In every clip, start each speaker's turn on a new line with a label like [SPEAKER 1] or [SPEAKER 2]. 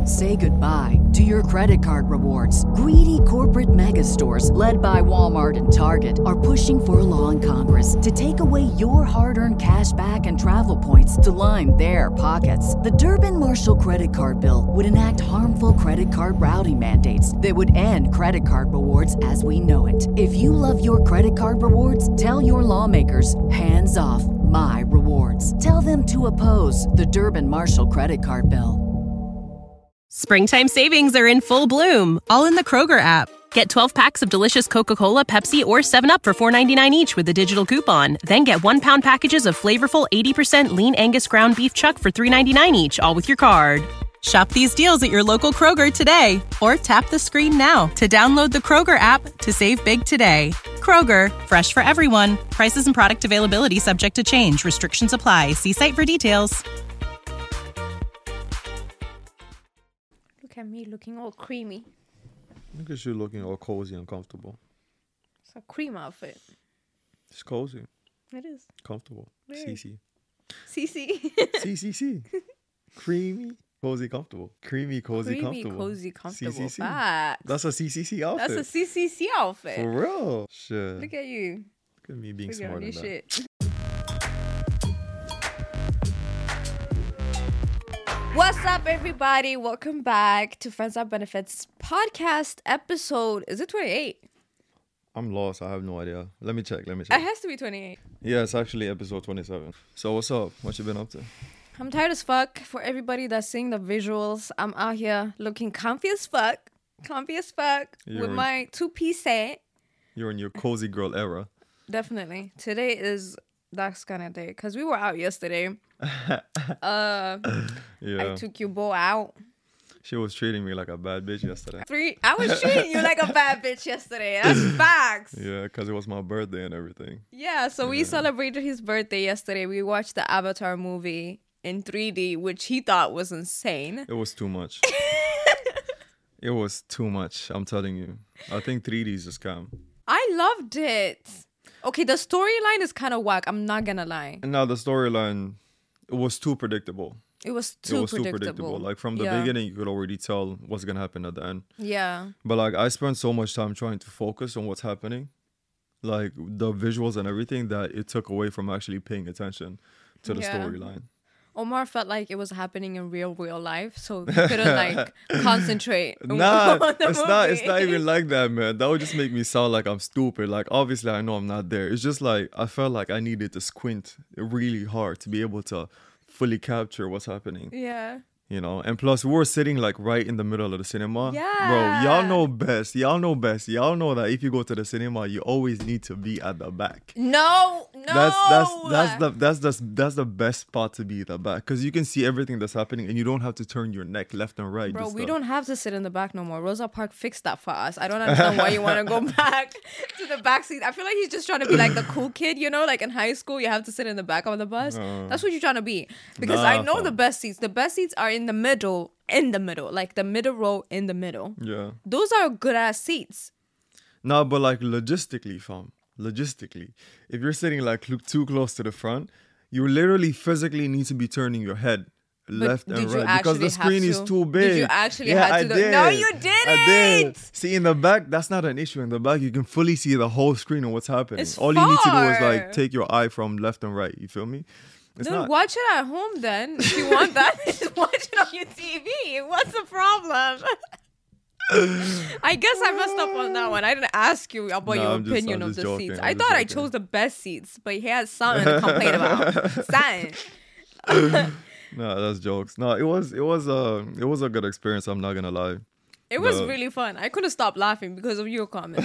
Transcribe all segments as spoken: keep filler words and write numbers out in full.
[SPEAKER 1] Say goodbye to your credit card rewards. Greedy corporate mega stores, led by Walmart and Target, are pushing for a law in Congress to take away your hard-earned cash back and travel points to line their pockets. The Durbin-Marshall credit card bill would enact harmful credit card routing mandates that would end credit card rewards as we know it. If you love your credit card rewards, tell your lawmakers, hands off my rewards. Tell them to oppose the Durbin-Marshall credit card bill.
[SPEAKER 2] Springtime savings are in full bloom, all in the Kroger app. Get twelve packs of delicious Coca-Cola, Pepsi, or seven up for four ninety-nine each with a digital coupon. Then get one-pound packages of flavorful eighty percent lean Angus ground beef chuck for three ninety-nine each, all with your card. Shop these deals at your local Kroger today, or tap the screen now to download the Kroger app to save big today. Kroger, fresh for everyone. Prices and product availability subject to change. Restrictions apply. See site for details.
[SPEAKER 3] Look at me looking all creamy.
[SPEAKER 4] Look at you looking all cozy and comfortable.
[SPEAKER 3] It's a cream outfit.
[SPEAKER 4] It's cozy.
[SPEAKER 3] It is.
[SPEAKER 4] Comfortable.
[SPEAKER 3] Very.
[SPEAKER 4] C C.
[SPEAKER 3] C C.
[SPEAKER 4] C C C. Creamy, cozy, comfortable. Creamy, cozy,
[SPEAKER 3] Creamy,
[SPEAKER 4] comfortable.
[SPEAKER 3] cozy, comfortable.
[SPEAKER 4] C C C.
[SPEAKER 3] Facts.
[SPEAKER 4] That's a C C C outfit.
[SPEAKER 3] That's a C C C outfit.
[SPEAKER 4] For real. Shit.
[SPEAKER 3] Look at you.
[SPEAKER 4] Look at me being
[SPEAKER 3] Look at
[SPEAKER 4] smart
[SPEAKER 3] all
[SPEAKER 4] in
[SPEAKER 3] this
[SPEAKER 4] that.
[SPEAKER 3] shit. What's up, everybody? Welcome back to Friends Are Benefits podcast episode. Is it twenty-eight?
[SPEAKER 4] I'm lost. I have no idea. Let me check. Let me
[SPEAKER 3] It
[SPEAKER 4] check.
[SPEAKER 3] has to be twenty-eight.
[SPEAKER 4] Yeah, it's actually episode twenty-seven. So what's up? What you been up to?
[SPEAKER 3] I'm tired as fuck. For everybody that's seeing the visuals, I'm out here looking comfy as fuck. Comfy as fuck.
[SPEAKER 4] You're
[SPEAKER 3] with
[SPEAKER 4] in-
[SPEAKER 3] my two-piece set.
[SPEAKER 4] You're in your cozy girl era.
[SPEAKER 3] Definitely. Today is that kind of day. Because we were out yesterday. uh,
[SPEAKER 4] Yeah.
[SPEAKER 3] I took your boy out.
[SPEAKER 4] She was treating me like a bad bitch yesterday.
[SPEAKER 3] Three. I was treating you like a bad bitch yesterday. That's facts.
[SPEAKER 4] Yeah, because it was my birthday and everything.
[SPEAKER 3] Yeah, so we
[SPEAKER 4] Yeah.
[SPEAKER 3] celebrated his birthday yesterday. We watched the Avatar movie in three D, which he thought was insane.
[SPEAKER 4] It was too much. It was too much. I'm telling you. I think three D is a scam.
[SPEAKER 3] I loved it. Okay, the storyline is kind of whack. I'm not gonna lie.
[SPEAKER 4] And now the storyline, it was too predictable.
[SPEAKER 3] It was too
[SPEAKER 4] it was
[SPEAKER 3] predictable.
[SPEAKER 4] too predictable. Like from the
[SPEAKER 3] Yeah.
[SPEAKER 4] beginning, you could already tell what's gonna happen at the end.
[SPEAKER 3] Yeah.
[SPEAKER 4] But like I spent so much time trying to focus on what's happening, like the visuals and everything, that it took away from actually paying attention to the
[SPEAKER 3] Yeah.
[SPEAKER 4] storyline.
[SPEAKER 3] Omar felt like it was happening in real, real life, so he couldn't like concentrate.
[SPEAKER 4] Nah,
[SPEAKER 3] on the
[SPEAKER 4] it's not. It's
[SPEAKER 3] movie.
[SPEAKER 4] not even like that, man. That would just make me sound like I'm stupid. Like obviously, I know I'm not there. It's just like I felt like I needed to squint really hard to be able to fully capture what's happening.
[SPEAKER 3] Yeah.
[SPEAKER 4] You know, and plus we were sitting like right in the middle of the cinema.
[SPEAKER 3] Yeah.
[SPEAKER 4] Bro, y'all know best. Y'all know best. Y'all know that if you go to the cinema, you always need to be at the back.
[SPEAKER 3] No, no.
[SPEAKER 4] That's that's that's the that's the that's the best spot to be at the back, because you can see everything that's happening and you don't have to turn your neck left and right.
[SPEAKER 3] Bro,
[SPEAKER 4] just
[SPEAKER 3] we
[SPEAKER 4] to-
[SPEAKER 3] don't have to sit in the back no more. Rosa Park fixed that for us. I don't understand why you want to go back to the back seat. I feel like he's just trying to be like the cool kid, you know, like in high school, you have to sit in the back of the bus.
[SPEAKER 4] Uh,
[SPEAKER 3] That's what you're trying to be. Because
[SPEAKER 4] nah,
[SPEAKER 3] I know
[SPEAKER 4] fam.
[SPEAKER 3] the best seats. The best seats are in the middle, in the middle, like the middle row in the middle.
[SPEAKER 4] Yeah.
[SPEAKER 3] Those are good ass seats.
[SPEAKER 4] No, but like logistically, fam. Logistically, if you're sitting like cl- too close to the front, you literally physically need to be turning your head left
[SPEAKER 3] did
[SPEAKER 4] and
[SPEAKER 3] you
[SPEAKER 4] right because the
[SPEAKER 3] actually have
[SPEAKER 4] screen is
[SPEAKER 3] to?
[SPEAKER 4] too
[SPEAKER 3] Did
[SPEAKER 4] big.
[SPEAKER 3] you actually
[SPEAKER 4] yeah,
[SPEAKER 3] have
[SPEAKER 4] I
[SPEAKER 3] to do-
[SPEAKER 4] did.
[SPEAKER 3] No, you
[SPEAKER 4] I did.
[SPEAKER 3] didn't.
[SPEAKER 4] See, in the back, that's not an issue. In the back, you can fully see the whole screen and what's happening.
[SPEAKER 3] It's
[SPEAKER 4] All you need to do is
[SPEAKER 3] far.
[SPEAKER 4] like take your eye from left and right. You feel me? It's
[SPEAKER 3] Then
[SPEAKER 4] not.
[SPEAKER 3] watch it at home then. If you want that, just watch it on your T V. What's the problem? I guess I messed up on that one. I didn't ask you about
[SPEAKER 4] No,
[SPEAKER 3] your
[SPEAKER 4] I'm just-
[SPEAKER 3] opinion
[SPEAKER 4] I'm
[SPEAKER 3] of
[SPEAKER 4] just
[SPEAKER 3] the
[SPEAKER 4] joking.
[SPEAKER 3] seats.
[SPEAKER 4] I'm
[SPEAKER 3] I
[SPEAKER 4] just
[SPEAKER 3] thought I
[SPEAKER 4] joking.
[SPEAKER 3] chose the best seats, but he had something to complain about. Something.
[SPEAKER 4] No, that's jokes. No, it was it was a it was a good experience. I'm not gonna lie.
[SPEAKER 3] It was
[SPEAKER 4] The-
[SPEAKER 3] really fun. I couldn't stop laughing because of your comments.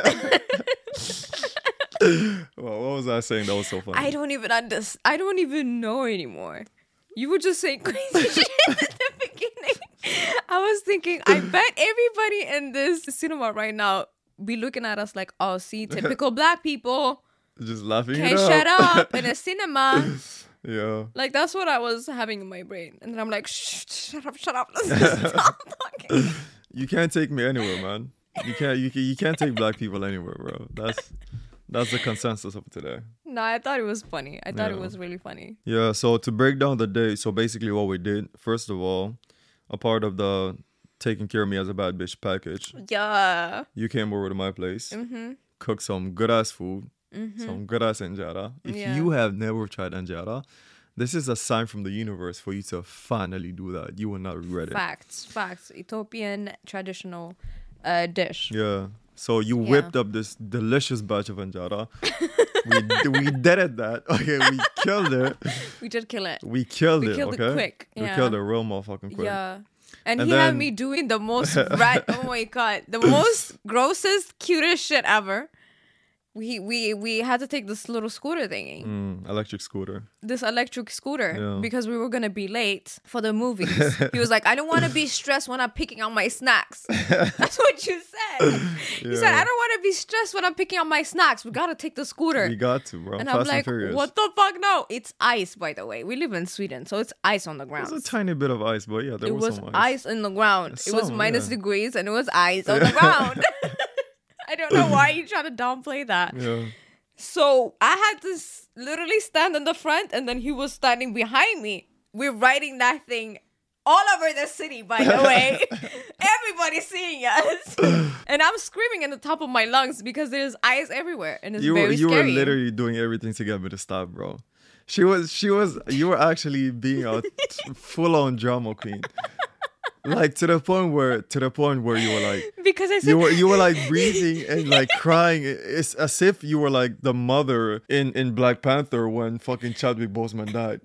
[SPEAKER 4] Well, what was I saying? That was so funny.
[SPEAKER 3] I don't even understand. I don't even know anymore. You were just saying crazy shit at the beginning. I was thinking, I bet everybody in this cinema right now be looking at us like, oh, see, typical black people
[SPEAKER 4] Just laughing.
[SPEAKER 3] can't
[SPEAKER 4] it up.
[SPEAKER 3] shut up in a cinema.
[SPEAKER 4] Yeah.
[SPEAKER 3] Like, that's what I was having in my brain. And then I'm like, shh, shut up, shut up. Let's just stop talking.
[SPEAKER 4] You can't take me anywhere, man. You can't. You can, you can't take black people anywhere, bro. That's that's the consensus of today.
[SPEAKER 3] No, I thought it was funny. I thought it
[SPEAKER 4] Yeah.
[SPEAKER 3] was really funny.
[SPEAKER 4] Yeah. So to break down the day, so basically what we did, first of all, a part of the taking care of me as a bad bitch package.
[SPEAKER 3] Yeah.
[SPEAKER 4] You came over to my place,
[SPEAKER 3] Mm-hmm.
[SPEAKER 4] cooked some good ass food,
[SPEAKER 3] Mm-hmm.
[SPEAKER 4] some good ass injera. If
[SPEAKER 3] Yeah.
[SPEAKER 4] you have never tried injera, this is a sign from the universe for you to finally do that. You will not regret it.
[SPEAKER 3] Facts. Facts. Ethiopian traditional uh, dish.
[SPEAKER 4] Yeah. So you
[SPEAKER 3] Yeah.
[SPEAKER 4] whipped up this delicious batch of injera. we we did it that. Okay, we killed it.
[SPEAKER 3] We did kill it.
[SPEAKER 4] We killed
[SPEAKER 3] We
[SPEAKER 4] it.
[SPEAKER 3] killed it
[SPEAKER 4] okay?
[SPEAKER 3] quick,
[SPEAKER 4] We
[SPEAKER 3] yeah.
[SPEAKER 4] killed it real motherfucking quick.
[SPEAKER 3] Yeah. And,
[SPEAKER 4] And
[SPEAKER 3] he had
[SPEAKER 4] then-
[SPEAKER 3] me doing the most rat. Oh my god, the most grossest, cutest shit ever. We we we had to take this little scooter thingy,
[SPEAKER 4] Mm, electric scooter.
[SPEAKER 3] this electric scooter,
[SPEAKER 4] Yeah.
[SPEAKER 3] because we were gonna be late for the movies. He was like, "I don't want to be stressed when I'm picking out my snacks." That's what you said. You said,
[SPEAKER 4] Yeah.
[SPEAKER 3] "I don't want to be stressed when I'm picking out my snacks. We gotta take the scooter."
[SPEAKER 4] We got to, bro.
[SPEAKER 3] and
[SPEAKER 4] Fast
[SPEAKER 3] I'm like,
[SPEAKER 4] and Furious.
[SPEAKER 3] "What the fuck? No, it's ice, by the way. We live in Sweden, so it's ice on the ground."
[SPEAKER 4] It was a tiny bit of ice, but yeah, there
[SPEAKER 3] It
[SPEAKER 4] was,
[SPEAKER 3] was
[SPEAKER 4] some
[SPEAKER 3] ice. in the ground. it was
[SPEAKER 4] Some,
[SPEAKER 3] minus
[SPEAKER 4] yeah.
[SPEAKER 3] degrees and it was ice on the ground. I don't know why you try to downplay that.
[SPEAKER 4] Yeah.
[SPEAKER 3] So I had to s- literally stand in the front and then he was standing behind me. We're riding that thing all over the city, by the way. Everybody's seeing us. And I'm screaming in the top of my lungs because there's ice everywhere and it's
[SPEAKER 4] You were
[SPEAKER 3] very
[SPEAKER 4] you
[SPEAKER 3] scary.
[SPEAKER 4] were literally doing everything to get me to stop, bro. She was she was you were actually being a full on drama queen. Like to the point where to the point where you were like
[SPEAKER 3] because I said,
[SPEAKER 4] you were you were like breathing and like crying. It's as if you were like the mother in, in Black Panther when fucking Chadwick Boseman died.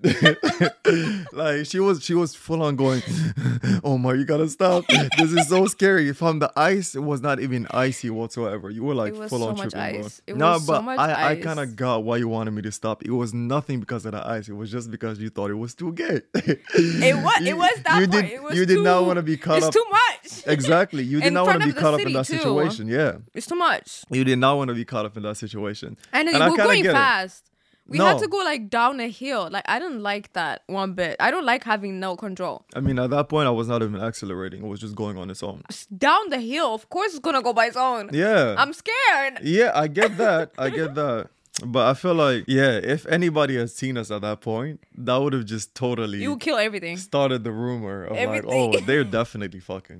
[SPEAKER 4] Like she was she was full on going, "Oh my, you gotta stop! This is so scary." From the ice, it was not even icy whatsoever. You were like
[SPEAKER 3] It was
[SPEAKER 4] full
[SPEAKER 3] so
[SPEAKER 4] on
[SPEAKER 3] much
[SPEAKER 4] tripping,
[SPEAKER 3] ice.
[SPEAKER 4] bro.
[SPEAKER 3] It
[SPEAKER 4] Nah,
[SPEAKER 3] was so
[SPEAKER 4] but
[SPEAKER 3] much
[SPEAKER 4] I I
[SPEAKER 3] ice.
[SPEAKER 4] kind of got why you wanted me to stop. It was nothing because of the ice. It was just because you thought it was too gay.
[SPEAKER 3] it was,
[SPEAKER 4] You-
[SPEAKER 3] it was that
[SPEAKER 4] you
[SPEAKER 3] part.
[SPEAKER 4] did
[SPEAKER 3] It was
[SPEAKER 4] you did not
[SPEAKER 3] too-
[SPEAKER 4] want to be caught
[SPEAKER 3] it's
[SPEAKER 4] up.
[SPEAKER 3] too much.
[SPEAKER 4] Exactly. You did
[SPEAKER 3] In
[SPEAKER 4] not want
[SPEAKER 3] front
[SPEAKER 4] to be
[SPEAKER 3] of the
[SPEAKER 4] caught up in
[SPEAKER 3] city,
[SPEAKER 4] that
[SPEAKER 3] too.
[SPEAKER 4] situation. Yeah.
[SPEAKER 3] It's too much.
[SPEAKER 4] You did not want to be caught up in that situation.
[SPEAKER 3] And,
[SPEAKER 4] And I
[SPEAKER 3] we're
[SPEAKER 4] kinda
[SPEAKER 3] going
[SPEAKER 4] get it.
[SPEAKER 3] fast. We had
[SPEAKER 4] No.
[SPEAKER 3] to go like down a hill. Like I didn't like that one bit. I don't like having no control.
[SPEAKER 4] I mean, at that point, I was not even accelerating. It was just going on its own.
[SPEAKER 3] S- Down the hill, of course it's gonna go by its own.
[SPEAKER 4] Yeah.
[SPEAKER 3] I'm scared.
[SPEAKER 4] Yeah, I get that. I get that. But I feel like, yeah, if anybody had seen us at that point, that would have just totally
[SPEAKER 3] You will kill everything.
[SPEAKER 4] started the rumor of
[SPEAKER 3] Everything.
[SPEAKER 4] like, oh, they're definitely fucking.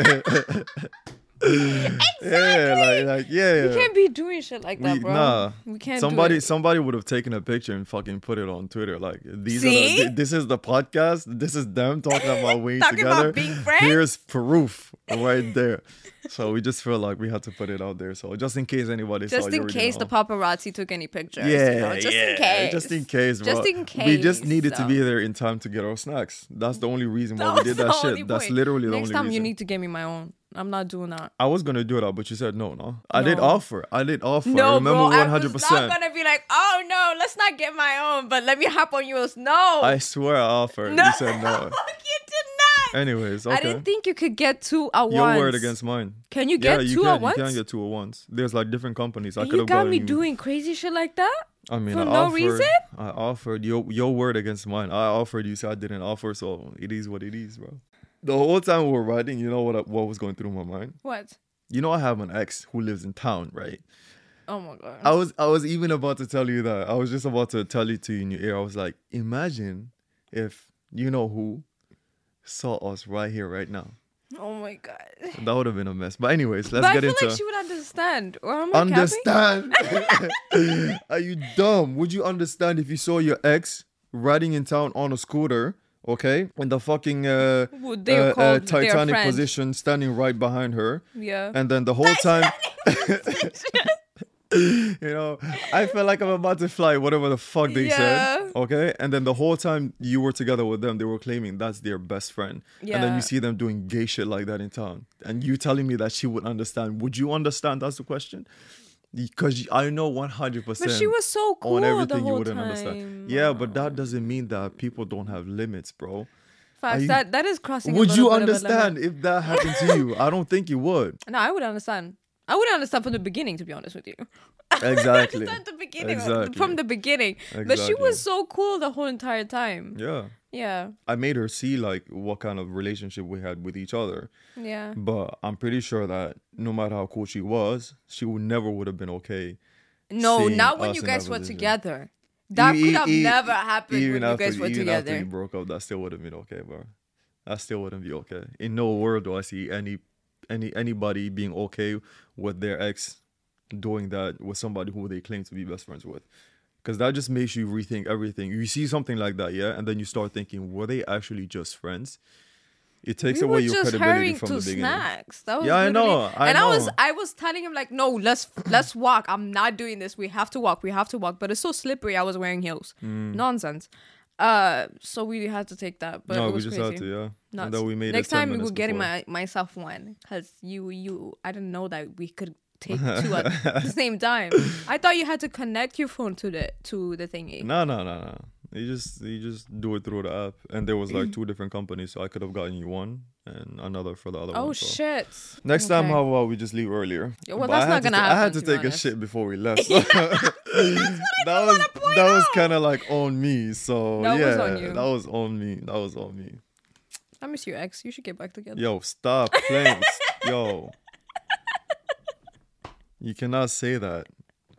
[SPEAKER 4] Yeah, like, like yeah.
[SPEAKER 3] We can't be doing shit like that,
[SPEAKER 4] We-
[SPEAKER 3] bro.
[SPEAKER 4] Nah,
[SPEAKER 3] We can't
[SPEAKER 4] somebody
[SPEAKER 3] do it.
[SPEAKER 4] somebody would have taken a picture and fucking put it on Twitter. Like these are
[SPEAKER 3] See?
[SPEAKER 4] the, th- this is the podcast. This is them talking about we
[SPEAKER 3] Talking about
[SPEAKER 4] together.
[SPEAKER 3] being friends?
[SPEAKER 4] Here's proof right there. So we just feel like we had to put it out there. So just in case anybody saw,
[SPEAKER 3] Just
[SPEAKER 4] you
[SPEAKER 3] in
[SPEAKER 4] already
[SPEAKER 3] case
[SPEAKER 4] know.
[SPEAKER 3] the paparazzi took any pictures.
[SPEAKER 4] Yeah,
[SPEAKER 3] you know? Just
[SPEAKER 4] yeah,
[SPEAKER 3] in case.
[SPEAKER 4] Just in case, bro.
[SPEAKER 3] Just in
[SPEAKER 4] We just
[SPEAKER 3] case,
[SPEAKER 4] needed to
[SPEAKER 3] so.
[SPEAKER 4] be there in time to get our snacks. That's the only reason why
[SPEAKER 3] That
[SPEAKER 4] we
[SPEAKER 3] was
[SPEAKER 4] did
[SPEAKER 3] the
[SPEAKER 4] that
[SPEAKER 3] only
[SPEAKER 4] shit. That's
[SPEAKER 3] point.
[SPEAKER 4] literally the
[SPEAKER 3] Next
[SPEAKER 4] only
[SPEAKER 3] time
[SPEAKER 4] reason.
[SPEAKER 3] you need to give me my own. I'm not doing that.
[SPEAKER 4] I was gonna do that, but you said no, no. I did
[SPEAKER 3] No.
[SPEAKER 4] offer. I did offer. I
[SPEAKER 3] No,
[SPEAKER 4] remember
[SPEAKER 3] bro,
[SPEAKER 4] one hundred
[SPEAKER 3] I was
[SPEAKER 4] percent.
[SPEAKER 3] not gonna be like, oh no, let's not get my own, but let me hop on yours. No,
[SPEAKER 4] I swear I offered.
[SPEAKER 3] no,
[SPEAKER 4] You said no.
[SPEAKER 3] you did not.
[SPEAKER 4] Anyways, okay.
[SPEAKER 3] I didn't think you could get two at
[SPEAKER 4] Your
[SPEAKER 3] once.
[SPEAKER 4] word against mine.
[SPEAKER 3] Can you
[SPEAKER 4] Yeah,
[SPEAKER 3] get
[SPEAKER 4] you
[SPEAKER 3] two
[SPEAKER 4] can.
[SPEAKER 3] at once?
[SPEAKER 4] You can get two at once. There's like different companies. I
[SPEAKER 3] And
[SPEAKER 4] could
[SPEAKER 3] you
[SPEAKER 4] have
[SPEAKER 3] got
[SPEAKER 4] gotten
[SPEAKER 3] me
[SPEAKER 4] you-
[SPEAKER 3] doing crazy shit like that?
[SPEAKER 4] I mean,
[SPEAKER 3] for
[SPEAKER 4] I
[SPEAKER 3] no
[SPEAKER 4] offered,
[SPEAKER 3] reason?
[SPEAKER 4] I offered your your word against mine. I offered. You said I didn't offer, so it is what it is, bro. The whole time we were riding, you know what I- what was going through my mind?
[SPEAKER 3] What?
[SPEAKER 4] You know, I have an ex who lives in town, right?
[SPEAKER 3] Oh my god.
[SPEAKER 4] I was I was even about to tell you that. I was just about to tell you to you in your ear. I was like, imagine if you know who saw us right here, right now.
[SPEAKER 3] Oh my god.
[SPEAKER 4] That would have been a mess. But anyways, let's
[SPEAKER 3] But I
[SPEAKER 4] get
[SPEAKER 3] feel
[SPEAKER 4] into
[SPEAKER 3] like she would understand. Or am I capping?
[SPEAKER 4] understand. Are you dumb? Would you understand if you saw your ex riding in town on a scooter? Okay, in the fucking uh,
[SPEAKER 3] Well, they were
[SPEAKER 4] uh, uh,
[SPEAKER 3] called their
[SPEAKER 4] Titanic
[SPEAKER 3] friend.
[SPEAKER 4] position, standing right behind her,
[SPEAKER 3] Yeah.
[SPEAKER 4] and then the whole time. You know, I felt like I'm about to fly, whatever the fuck they
[SPEAKER 3] Yeah.
[SPEAKER 4] said. Okay. And then the whole time you were together with them, they were claiming that's their best friend. And then
[SPEAKER 3] Yeah.
[SPEAKER 4] you see them doing gay shit like that in town. And you telling me that she would understand. Would you understand? That's the question. Because I know one hundred percent
[SPEAKER 3] But she was so cool
[SPEAKER 4] on
[SPEAKER 3] the
[SPEAKER 4] everything you
[SPEAKER 3] whole
[SPEAKER 4] wouldn't
[SPEAKER 3] time.
[SPEAKER 4] understand. Yeah, but that doesn't mean that people don't have limits, bro.
[SPEAKER 3] Facts,
[SPEAKER 4] you-
[SPEAKER 3] that, that is crossing a
[SPEAKER 4] Would
[SPEAKER 3] little
[SPEAKER 4] you
[SPEAKER 3] bit of a
[SPEAKER 4] understand
[SPEAKER 3] limit.
[SPEAKER 4] if that happened to you? I don't think you would.
[SPEAKER 3] No, I would understand. I wouldn't understand from the beginning, to be honest with you.
[SPEAKER 4] Exactly.
[SPEAKER 3] Understand the beginning,
[SPEAKER 4] Exactly.
[SPEAKER 3] from the beginning. But she
[SPEAKER 4] Exactly.
[SPEAKER 3] was so cool the whole entire time.
[SPEAKER 4] Yeah.
[SPEAKER 3] Yeah,
[SPEAKER 4] I made her see like what kind of relationship we had with each other.
[SPEAKER 3] yeah.
[SPEAKER 4] But I'm pretty sure that no matter how cool she was, she would never would have been okay.
[SPEAKER 3] No,
[SPEAKER 4] seeing
[SPEAKER 3] not when
[SPEAKER 4] us
[SPEAKER 3] you
[SPEAKER 4] in
[SPEAKER 3] guys
[SPEAKER 4] that
[SPEAKER 3] were
[SPEAKER 4] position.
[SPEAKER 3] together. That
[SPEAKER 4] E-
[SPEAKER 3] could have
[SPEAKER 4] e-
[SPEAKER 3] never happened
[SPEAKER 4] even
[SPEAKER 3] when
[SPEAKER 4] after,
[SPEAKER 3] you guys were
[SPEAKER 4] even
[SPEAKER 3] together.
[SPEAKER 4] after we broke up, that still would have been okay, bro. I still wouldn't be okay. In no world do I see any any anybody being okay with their ex doing that with somebody who they claim to be best friends with. Because that just makes you rethink everything. You see something like that, yeah, and then you start thinking, were they actually just friends? It takes
[SPEAKER 3] we
[SPEAKER 4] away
[SPEAKER 3] were
[SPEAKER 4] your
[SPEAKER 3] just
[SPEAKER 4] credibility
[SPEAKER 3] hurrying
[SPEAKER 4] from
[SPEAKER 3] to
[SPEAKER 4] the beginning.
[SPEAKER 3] snacks. That was
[SPEAKER 4] Yeah, I
[SPEAKER 3] literally-
[SPEAKER 4] know, I
[SPEAKER 3] and I was
[SPEAKER 4] know.
[SPEAKER 3] I was telling him like, no, let's let's walk. I'm not doing this. We have to walk. We have to walk. But it's so slippery. I was wearing heels. Nonsense. Uh, so we had to take that. But
[SPEAKER 4] Mm. no,
[SPEAKER 3] it
[SPEAKER 4] we
[SPEAKER 3] was
[SPEAKER 4] just
[SPEAKER 3] crazy.
[SPEAKER 4] had to, yeah.
[SPEAKER 3] Nuts.
[SPEAKER 4] And then we made
[SPEAKER 3] Next
[SPEAKER 4] it ten
[SPEAKER 3] time we
[SPEAKER 4] minutes
[SPEAKER 3] will get
[SPEAKER 4] before.
[SPEAKER 3] my myself one because you you I didn't know that we could take two at the same time. I thought you had to connect your phone to the to the thingy.
[SPEAKER 4] No, no, no, no. You just you just do it through the app, and there was like two different companies, so I could have gotten you one and another for the other
[SPEAKER 3] Oh
[SPEAKER 4] one. So.
[SPEAKER 3] shit!
[SPEAKER 4] Next time,
[SPEAKER 3] Okay.
[SPEAKER 4] how about we just leave earlier?
[SPEAKER 3] Yeah, well,
[SPEAKER 4] But
[SPEAKER 3] that's
[SPEAKER 4] I
[SPEAKER 3] not
[SPEAKER 4] had to
[SPEAKER 3] gonna
[SPEAKER 4] ta- I had
[SPEAKER 3] happen,
[SPEAKER 4] to
[SPEAKER 3] to be
[SPEAKER 4] take a
[SPEAKER 3] honest.
[SPEAKER 4] shit before we left. So. that was that was kind of like on me. So
[SPEAKER 3] That
[SPEAKER 4] yeah,
[SPEAKER 3] was on you.
[SPEAKER 4] that was on me. That was on me.
[SPEAKER 3] I miss your ex. You should get back together.
[SPEAKER 4] Yo, stop playing. Yo, you cannot say that.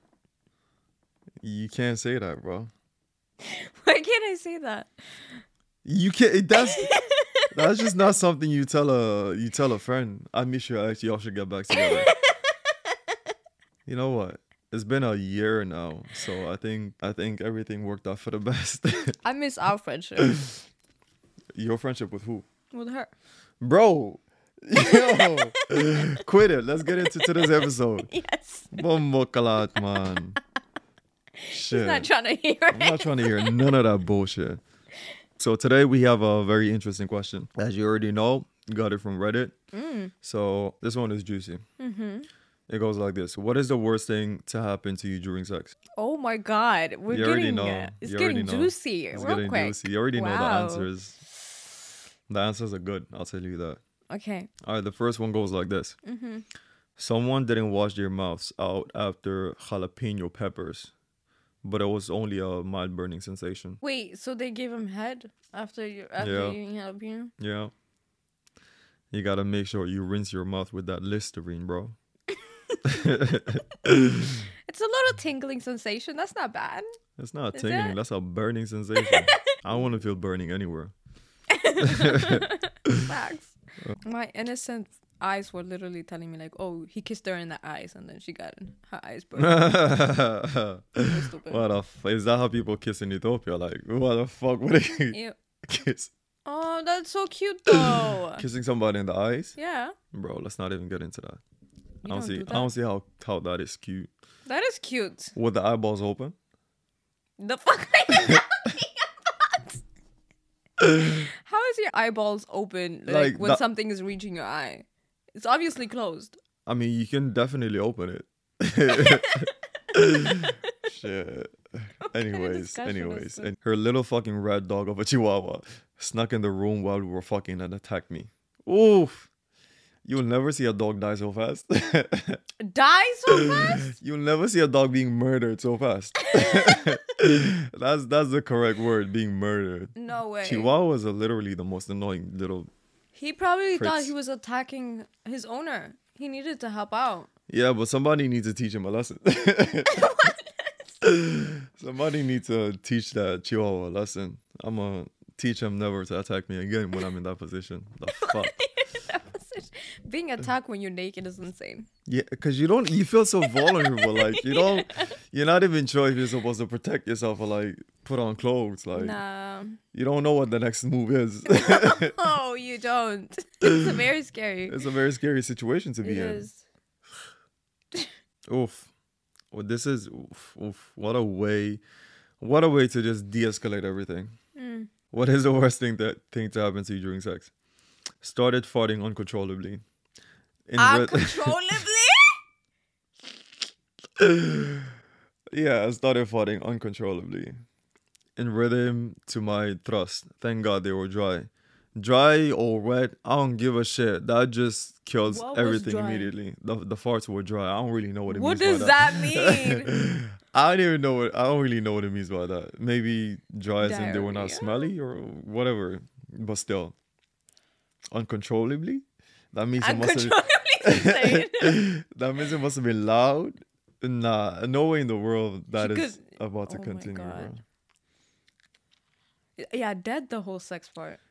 [SPEAKER 4] You can't say that, bro.
[SPEAKER 3] Why can't I say that?
[SPEAKER 4] You can't. That's that's just not something you tell a you tell a friend. I miss your ex. Y'all should get back together. You know what? It's been a year now, so I think I think everything worked out for the best.
[SPEAKER 3] I miss our friendship
[SPEAKER 4] Your friendship with who,
[SPEAKER 3] with her.
[SPEAKER 4] bro? Yo, quit it. Let's get into today's episode.
[SPEAKER 3] Yes.
[SPEAKER 4] Bombo kalat, man. Shit.
[SPEAKER 3] He's not trying to hear
[SPEAKER 4] I'm
[SPEAKER 3] it.
[SPEAKER 4] not trying to hear none of that bullshit. So today we have a very interesting question. As you already know, got it from Reddit.
[SPEAKER 3] Mm.
[SPEAKER 4] So this one is juicy.
[SPEAKER 3] Mm-hmm.
[SPEAKER 4] It goes like this. What is the worst thing to happen to you during sex?
[SPEAKER 3] Oh my god, we're
[SPEAKER 4] You already
[SPEAKER 3] getting
[SPEAKER 4] know.
[SPEAKER 3] uh, it's
[SPEAKER 4] You already
[SPEAKER 3] getting
[SPEAKER 4] know.
[SPEAKER 3] juicy.
[SPEAKER 4] It's
[SPEAKER 3] real
[SPEAKER 4] getting
[SPEAKER 3] quick.
[SPEAKER 4] juicy. You already know the
[SPEAKER 3] Wow.
[SPEAKER 4] answers. The answers are good. I'll tell you that.
[SPEAKER 3] Okay.
[SPEAKER 4] All right, the first one goes like this.
[SPEAKER 3] Mm-hmm.
[SPEAKER 4] Someone didn't wash their mouths out after jalapeno peppers, but it was only a mild burning sensation.
[SPEAKER 3] Wait, so they gave him head after you after
[SPEAKER 4] Yeah.
[SPEAKER 3] eating jalapeno?
[SPEAKER 4] Yeah. You gotta make sure you rinse your mouth with that Listerine, bro.
[SPEAKER 3] It's a little tingling sensation. That's not bad.
[SPEAKER 4] It's not
[SPEAKER 3] Is
[SPEAKER 4] tingling.
[SPEAKER 3] that-
[SPEAKER 4] That's a burning sensation. I don't want to feel burning anywhere.
[SPEAKER 3] Facts. My innocent eyes were literally telling me like, "Oh, he kissed her in the eyes, and then she got her eyes burned." So stupid.
[SPEAKER 4] What the f- is that how people kiss in Ethiopia? Like, what the fuck would they
[SPEAKER 3] Ew.
[SPEAKER 4] kiss?
[SPEAKER 3] Oh, that's so cute though.
[SPEAKER 4] Kissing somebody in the eyes?
[SPEAKER 3] Yeah.
[SPEAKER 4] Bro, let's not even get into that.
[SPEAKER 3] You
[SPEAKER 4] I don't
[SPEAKER 3] don't
[SPEAKER 4] see
[SPEAKER 3] do
[SPEAKER 4] I
[SPEAKER 3] that?
[SPEAKER 4] don't see how, how that is cute.
[SPEAKER 3] That is cute.
[SPEAKER 4] With the eyeballs open?
[SPEAKER 3] The fuck are you talking about? How is your eyeballs open like,
[SPEAKER 4] Like
[SPEAKER 3] when
[SPEAKER 4] that-
[SPEAKER 3] something is reaching your eye? It's obviously closed.
[SPEAKER 4] I mean, you can definitely open it. Shit. Anyways,
[SPEAKER 3] discussion is
[SPEAKER 4] anyways.
[SPEAKER 3] this?
[SPEAKER 4] And her little fucking red dog of a chihuahua snuck in the room while we were fucking and attacked me. Oof. You'll never see a dog die so fast.
[SPEAKER 3] Die so fast?
[SPEAKER 4] You'll never see a dog being murdered so fast. that's that's the correct word, being murdered.
[SPEAKER 3] No way.
[SPEAKER 4] Chihuahuas are literally the most annoying little.
[SPEAKER 3] He probably thought
[SPEAKER 4] Pricks.
[SPEAKER 3] he was attacking his owner. He needed to help out.
[SPEAKER 4] Yeah, but somebody needs to teach him a lesson. Somebody needs to teach that Chihuahua a lesson. I'm gonna teach him never to attack me again when I'm in that position. The fuck.
[SPEAKER 3] Being attacked when you're naked is insane.
[SPEAKER 4] Yeah, because you don't, you feel so vulnerable. Like, you don't, you're not even sure if you're supposed to protect yourself or like put on clothes. Like,
[SPEAKER 3] Nah.
[SPEAKER 4] you don't know what the next move is.
[SPEAKER 3] Oh, you don't. It's very scary.
[SPEAKER 4] It's a very scary situation to
[SPEAKER 3] It
[SPEAKER 4] be in.
[SPEAKER 3] is.
[SPEAKER 4] Oof. Well, this is, oof, oof. What a way, what a way to just de-escalate everything.
[SPEAKER 3] Mm.
[SPEAKER 4] What is the worst thing that thing to happen to you during sex? Started farting uncontrollably. In re-
[SPEAKER 3] Uncontrollably?
[SPEAKER 4] Yeah, I started farting uncontrollably. In rhythm to my thrust. Thank God they were dry. Dry or wet, I don't give a shit. That just kills
[SPEAKER 3] What was
[SPEAKER 4] everything
[SPEAKER 3] dry?
[SPEAKER 4] immediately. The the farts were dry. I don't really know what it
[SPEAKER 3] What
[SPEAKER 4] means
[SPEAKER 3] does
[SPEAKER 4] by
[SPEAKER 3] that mean?
[SPEAKER 4] I don't even know what I don't really know what it means by that. Maybe dry as in they were not
[SPEAKER 3] Diarrhea?
[SPEAKER 4] smelly or whatever. But still. Uncontrollably? That means it must have
[SPEAKER 3] Uncontrollably insane.
[SPEAKER 4] that means it must have been loud. Nah, no way in the world that
[SPEAKER 3] She
[SPEAKER 4] is
[SPEAKER 3] could-
[SPEAKER 4] about to
[SPEAKER 3] Oh my
[SPEAKER 4] continue, bro.
[SPEAKER 3] God. Yeah, dead the whole sex part.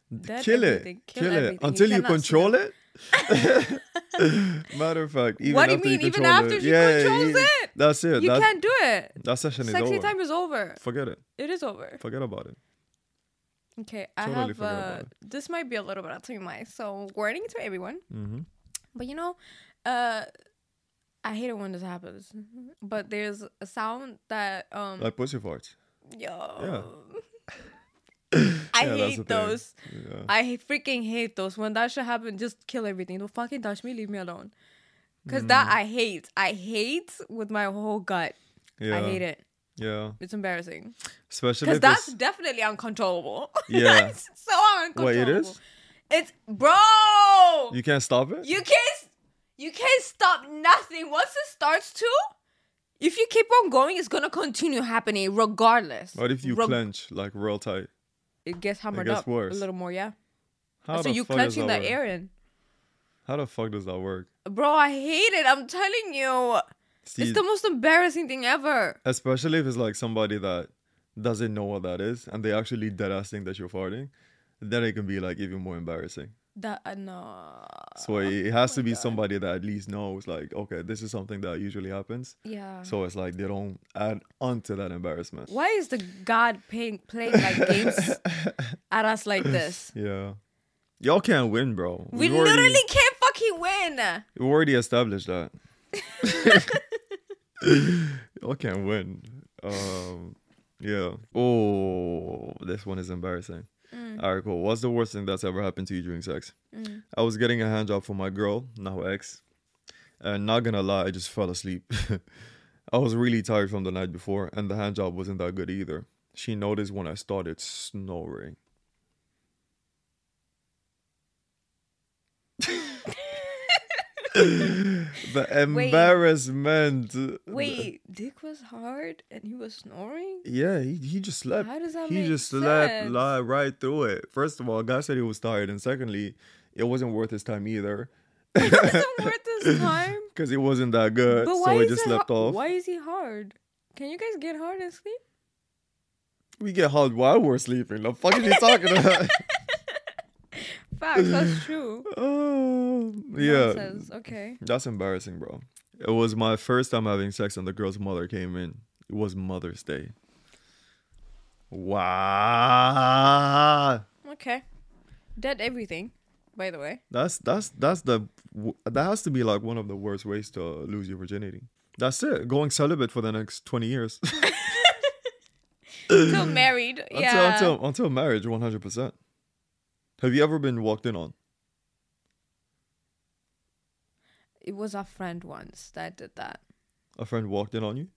[SPEAKER 3] Dead
[SPEAKER 4] kill
[SPEAKER 3] everything.
[SPEAKER 4] it.
[SPEAKER 3] Kill
[SPEAKER 4] Kill it.
[SPEAKER 3] everything. He
[SPEAKER 4] Until you
[SPEAKER 3] cannot
[SPEAKER 4] control
[SPEAKER 3] swim.
[SPEAKER 4] it. Matter of fact, even
[SPEAKER 3] What do you
[SPEAKER 4] after
[SPEAKER 3] mean?
[SPEAKER 4] you
[SPEAKER 3] Even
[SPEAKER 4] control
[SPEAKER 3] after
[SPEAKER 4] it,
[SPEAKER 3] she
[SPEAKER 4] yeah,
[SPEAKER 3] controls
[SPEAKER 4] yeah,
[SPEAKER 3] it?
[SPEAKER 4] That's it.
[SPEAKER 3] You
[SPEAKER 4] that,
[SPEAKER 3] can't do it.
[SPEAKER 4] that session is
[SPEAKER 3] Sexy
[SPEAKER 4] over.
[SPEAKER 3] time is over.
[SPEAKER 4] Forget it.
[SPEAKER 3] It is over.
[SPEAKER 4] Forget about it.
[SPEAKER 3] Okay, I
[SPEAKER 4] Totally
[SPEAKER 3] have.
[SPEAKER 4] forget
[SPEAKER 3] Uh,
[SPEAKER 4] about it.
[SPEAKER 3] this might be a little bit out of my so warning to everyone.
[SPEAKER 4] Mm-hmm.
[SPEAKER 3] But you know, uh, I hate it when this happens. But there's a sound that um,
[SPEAKER 4] Like pussy farts.
[SPEAKER 3] yo,
[SPEAKER 4] Yeah.
[SPEAKER 3] I
[SPEAKER 4] Yeah, that's the
[SPEAKER 3] hate
[SPEAKER 4] thing.
[SPEAKER 3] those.
[SPEAKER 4] Yeah.
[SPEAKER 3] I freaking hate those. When that shit happen, just kill everything. Don't fucking touch me. Leave me alone. Cause
[SPEAKER 4] Mm.
[SPEAKER 3] that I hate. I hate with my whole gut.
[SPEAKER 4] Yeah.
[SPEAKER 3] I hate it.
[SPEAKER 4] Yeah.
[SPEAKER 3] It's embarrassing.
[SPEAKER 4] Especially
[SPEAKER 3] Because
[SPEAKER 4] if
[SPEAKER 3] that's
[SPEAKER 4] it's,
[SPEAKER 3] definitely uncontrollable.
[SPEAKER 4] Yeah.
[SPEAKER 3] That's so uncontrollable.
[SPEAKER 4] Wait, it is?
[SPEAKER 3] It's bro.
[SPEAKER 4] You can't stop it?
[SPEAKER 3] You can't. You can't stop nothing. Once it starts to, if you keep on going, it's gonna continue happening regardless.
[SPEAKER 4] What if you
[SPEAKER 3] Reg-
[SPEAKER 4] clench like real tight?
[SPEAKER 3] It gets hammered
[SPEAKER 4] gets
[SPEAKER 3] up
[SPEAKER 4] worse.
[SPEAKER 3] a little more, yeah.
[SPEAKER 4] How
[SPEAKER 3] so
[SPEAKER 4] the
[SPEAKER 3] you
[SPEAKER 4] fuck does
[SPEAKER 3] clenching
[SPEAKER 4] that
[SPEAKER 3] the
[SPEAKER 4] work?
[SPEAKER 3] air in.
[SPEAKER 4] How the fuck does that work?
[SPEAKER 3] Bro, I hate it. I'm telling you.
[SPEAKER 4] See,
[SPEAKER 3] It's the most embarrassing thing ever.
[SPEAKER 4] especially if it's like somebody that doesn't know what that is and they actually dead ass think that you're farting, then it can be like even more embarrassing.
[SPEAKER 3] That uh, no.
[SPEAKER 4] So it, it has to
[SPEAKER 3] Oh my
[SPEAKER 4] be
[SPEAKER 3] God.
[SPEAKER 4] somebody that at least knows, like, okay, this is something that usually happens.
[SPEAKER 3] Yeah.
[SPEAKER 4] So it's like they don't add on to that embarrassment.
[SPEAKER 3] Why is the God playing playing like games at us like this?
[SPEAKER 4] Yeah. Y'all can't win, bro.
[SPEAKER 3] We
[SPEAKER 4] We've already,
[SPEAKER 3] literally can't fucking win.
[SPEAKER 4] We've already established that. Y'all can't win. Um, yeah. Oh, this one is embarrassing.
[SPEAKER 3] Mm.
[SPEAKER 4] All right, cool. What's the worst thing that's ever happened to you during sex?
[SPEAKER 3] Mm.
[SPEAKER 4] I was getting a hand job for my girl, now ex. And not gonna lie, I just fell asleep. I was really tired from the night before, and the hand job wasn't that good either. She noticed when I started snoring. The embarrassment.
[SPEAKER 3] Wait, Dick was hard and he was snoring?
[SPEAKER 4] Yeah, he, he just slept.
[SPEAKER 3] How does that
[SPEAKER 4] he
[SPEAKER 3] make
[SPEAKER 4] just slept
[SPEAKER 3] sense?
[SPEAKER 4] li- right through it. First of all, guy said he was tired, and secondly, it wasn't worth his time either.
[SPEAKER 3] It wasn't worth his time.
[SPEAKER 4] Because it wasn't that good,
[SPEAKER 3] But why
[SPEAKER 4] so he
[SPEAKER 3] is
[SPEAKER 4] just
[SPEAKER 3] it
[SPEAKER 4] slept
[SPEAKER 3] har-
[SPEAKER 4] off.
[SPEAKER 3] Why is he hard? Can you guys get hard and sleep?
[SPEAKER 4] We get hard while we're sleeping. The fuck are you talking about?
[SPEAKER 3] Facts, that's true.
[SPEAKER 4] Oh, yeah.
[SPEAKER 3] Nonsense. Okay.
[SPEAKER 4] That's embarrassing, bro. It was my first time having sex, and the girl's mother came in. It was Mother's Day. Wow.
[SPEAKER 3] Okay. Dead everything, by the way.
[SPEAKER 4] That's that's that's the that has to be like one of the worst ways to lose your virginity. That's it. Going celibate for the next twenty years.
[SPEAKER 3] Till married.
[SPEAKER 4] until
[SPEAKER 3] Yeah.
[SPEAKER 4] until until marriage, one hundred percent. Have you ever been walked in on?
[SPEAKER 3] It was a friend once that did that.
[SPEAKER 4] A friend walked in on you?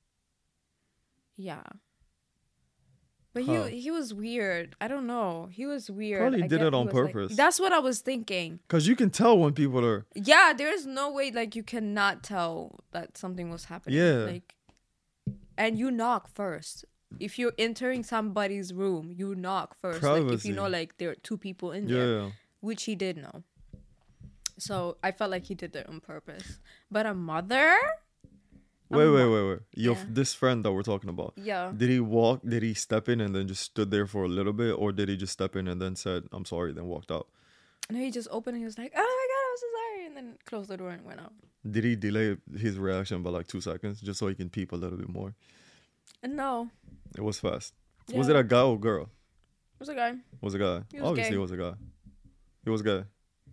[SPEAKER 3] Yeah. But
[SPEAKER 4] How?
[SPEAKER 3] he he was weird. I don't know. He was weird.
[SPEAKER 4] Probably
[SPEAKER 3] I
[SPEAKER 4] did
[SPEAKER 3] get
[SPEAKER 4] it
[SPEAKER 3] he
[SPEAKER 4] on
[SPEAKER 3] was like-
[SPEAKER 4] purpose.
[SPEAKER 3] that's what I was thinking.
[SPEAKER 4] Because you can tell when people are.
[SPEAKER 3] Yeah, there's no way like you cannot tell that something was happening.
[SPEAKER 4] Yeah.
[SPEAKER 3] Like, and you knock first. If you're entering somebody's room, you knock first. Like if you
[SPEAKER 4] Privacy.
[SPEAKER 3] know like there are two people in
[SPEAKER 4] Yeah.
[SPEAKER 3] there, which he did know. So I felt like he did it on purpose. But a mother?
[SPEAKER 4] Wait,
[SPEAKER 3] Um,
[SPEAKER 4] wait, wait, wait. Your
[SPEAKER 3] yeah.
[SPEAKER 4] this friend that we're talking about.
[SPEAKER 3] Yeah.
[SPEAKER 4] Did he walk? Did he step in and then just stood there for a little bit, or did he just step in and then said, "I'm sorry," then walked out?
[SPEAKER 3] And he just opened and he was like, oh my God, I'm so sorry. And then closed the door and went out.
[SPEAKER 4] Did he delay his reaction by like two seconds just so he can peep a little bit more?
[SPEAKER 3] And no,
[SPEAKER 4] It was fast. Was
[SPEAKER 3] Yeah.
[SPEAKER 4] it a guy or girl?
[SPEAKER 3] it was a guy.
[SPEAKER 4] Was a guy.
[SPEAKER 3] He was
[SPEAKER 4] Obviously,
[SPEAKER 3] gay.
[SPEAKER 4] it was a guy. He was gay.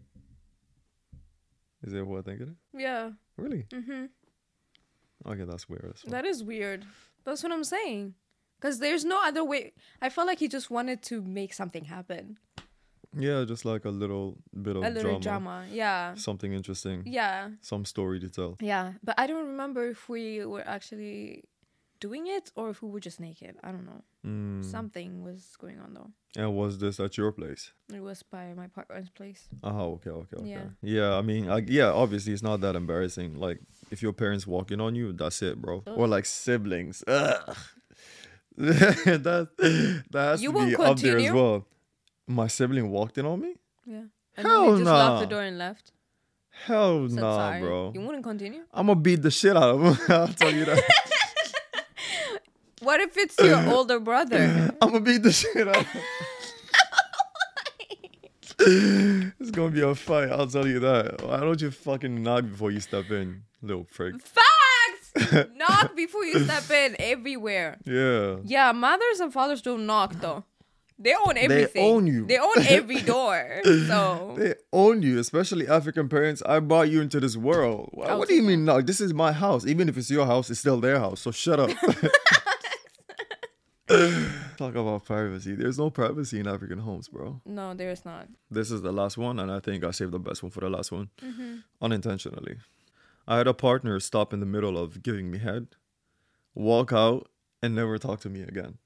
[SPEAKER 4] Is it what I think it is?
[SPEAKER 3] Yeah.
[SPEAKER 4] Really?
[SPEAKER 3] Mm-hmm.
[SPEAKER 4] Okay, that's weird. That's
[SPEAKER 3] That is weird. That's what I'm saying. Because there's no other way. I felt like he just wanted to make something happen.
[SPEAKER 4] yeah, just like a little bit of
[SPEAKER 3] A little
[SPEAKER 4] drama.
[SPEAKER 3] drama. Yeah.
[SPEAKER 4] Something interesting.
[SPEAKER 3] Yeah.
[SPEAKER 4] Some story to tell.
[SPEAKER 3] Yeah. But I don't remember if we were actually doing it or if we were just naked. I don't know.
[SPEAKER 4] Mm.
[SPEAKER 3] Something was going on though.
[SPEAKER 4] And was this at your place?
[SPEAKER 3] It was by my partner's place.
[SPEAKER 4] Oh, okay, okay, okay.
[SPEAKER 3] Yeah.
[SPEAKER 4] Yeah, I mean, I, yeah, obviously it's not that embarrassing. Like, if your parents walk in on you, that's it, bro.
[SPEAKER 3] Ugh.
[SPEAKER 4] Or like siblings. Ugh. that, that has
[SPEAKER 3] You
[SPEAKER 4] to
[SPEAKER 3] won't
[SPEAKER 4] be up there as
[SPEAKER 3] continue?
[SPEAKER 4] well. My sibling walked in on me?
[SPEAKER 3] Yeah. And
[SPEAKER 4] Hell
[SPEAKER 3] then he just locked
[SPEAKER 4] nah.
[SPEAKER 3] the door and left.
[SPEAKER 4] Hell
[SPEAKER 3] Said
[SPEAKER 4] nah,
[SPEAKER 3] sorry.
[SPEAKER 4] bro.
[SPEAKER 3] You wouldn't continue?
[SPEAKER 4] I'm gonna beat the shit out of him. I'll tell you that.
[SPEAKER 3] What if it's your older brother?
[SPEAKER 4] I'm gonna beat the shit out of him. It's gonna be a fight. I'll tell you that. Why don't you fucking knock before you step in, little prick?
[SPEAKER 3] Facts. Knock before you step in everywhere.
[SPEAKER 4] Yeah.
[SPEAKER 3] Yeah, mothers and fathers don't knock though. They own everything.
[SPEAKER 4] They own you.
[SPEAKER 3] They own every door. So
[SPEAKER 4] They own you, especially African parents. I brought you into this world. What,
[SPEAKER 3] Oh,
[SPEAKER 4] what do you mean knock? This is my house. Even if it's your house, it's still their house. So shut up. Talk about privacy. There's no privacy in African homes, bro.
[SPEAKER 3] no, there's not.
[SPEAKER 4] This is the last one, and I think I saved the best one for the last one.
[SPEAKER 3] Mm-hmm.
[SPEAKER 4] Unintentionally. I had a partner stop in the middle of giving me head, walk out, and never talk to me again.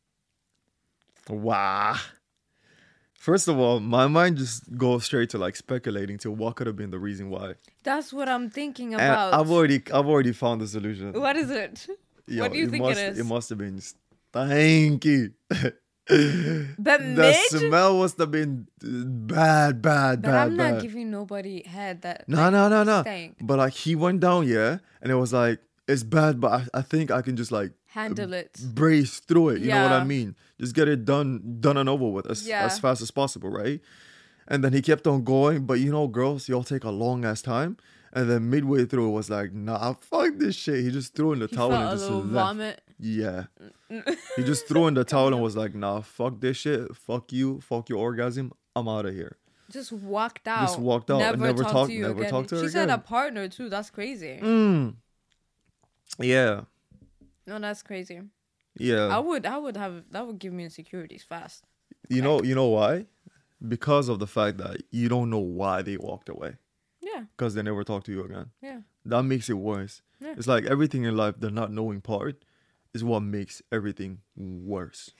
[SPEAKER 4] Wow. First of all, my mind just goes straight to like speculating to what could have been the reason why.
[SPEAKER 3] That's what I'm thinking
[SPEAKER 4] And
[SPEAKER 3] about.
[SPEAKER 4] I've already I've already found the solution.
[SPEAKER 3] What is it?
[SPEAKER 4] Yo,
[SPEAKER 3] what do you think
[SPEAKER 4] must,
[SPEAKER 3] it is?
[SPEAKER 4] It must have been stanky.
[SPEAKER 3] The
[SPEAKER 4] The
[SPEAKER 3] midge?
[SPEAKER 4] smell must have been bad, bad,
[SPEAKER 3] But
[SPEAKER 4] bad,
[SPEAKER 3] I'm not
[SPEAKER 4] bad.
[SPEAKER 3] giving nobody head that.
[SPEAKER 4] No,
[SPEAKER 3] like,
[SPEAKER 4] no, no, no.
[SPEAKER 3] stank.
[SPEAKER 4] But like he went down, yeah, and it was like it's bad, but I, I think I can just like
[SPEAKER 3] Handle it.
[SPEAKER 4] brace through it. You know what I
[SPEAKER 3] Yeah.
[SPEAKER 4] mean? Just get it done, done and over with as
[SPEAKER 3] Yeah.
[SPEAKER 4] as fast as possible, right? And then he kept on going, but you know, girls, y'all take a long ass time. And then midway through, it was like, nah, fuck this shit. He just threw in the
[SPEAKER 3] He
[SPEAKER 4] towel
[SPEAKER 3] felt
[SPEAKER 4] and
[SPEAKER 3] a
[SPEAKER 4] just
[SPEAKER 3] little
[SPEAKER 4] left.
[SPEAKER 3] vomit.
[SPEAKER 4] Yeah. He just threw in the towel and was like, nah, fuck this shit. Fuck you. Fuck your orgasm. I'm out of here.
[SPEAKER 3] Just walked out.
[SPEAKER 4] Just walked out and never
[SPEAKER 3] talked
[SPEAKER 4] talked-
[SPEAKER 3] to you
[SPEAKER 4] never
[SPEAKER 3] again.
[SPEAKER 4] talked to her
[SPEAKER 3] She said a
[SPEAKER 4] again.
[SPEAKER 3] partner too. That's crazy.
[SPEAKER 4] Mm. Yeah.
[SPEAKER 3] No, that's crazy.
[SPEAKER 4] Yeah.
[SPEAKER 3] I would, I would have, that would give me insecurities fast.
[SPEAKER 4] You know, you know why? Because of the fact that you don't know why they walked away.
[SPEAKER 3] Yeah,
[SPEAKER 4] Because they never talk to you again.
[SPEAKER 3] yeah.
[SPEAKER 4] That makes it worse.
[SPEAKER 3] Yeah.
[SPEAKER 4] It's like everything in life, the not knowing part is what makes everything worse.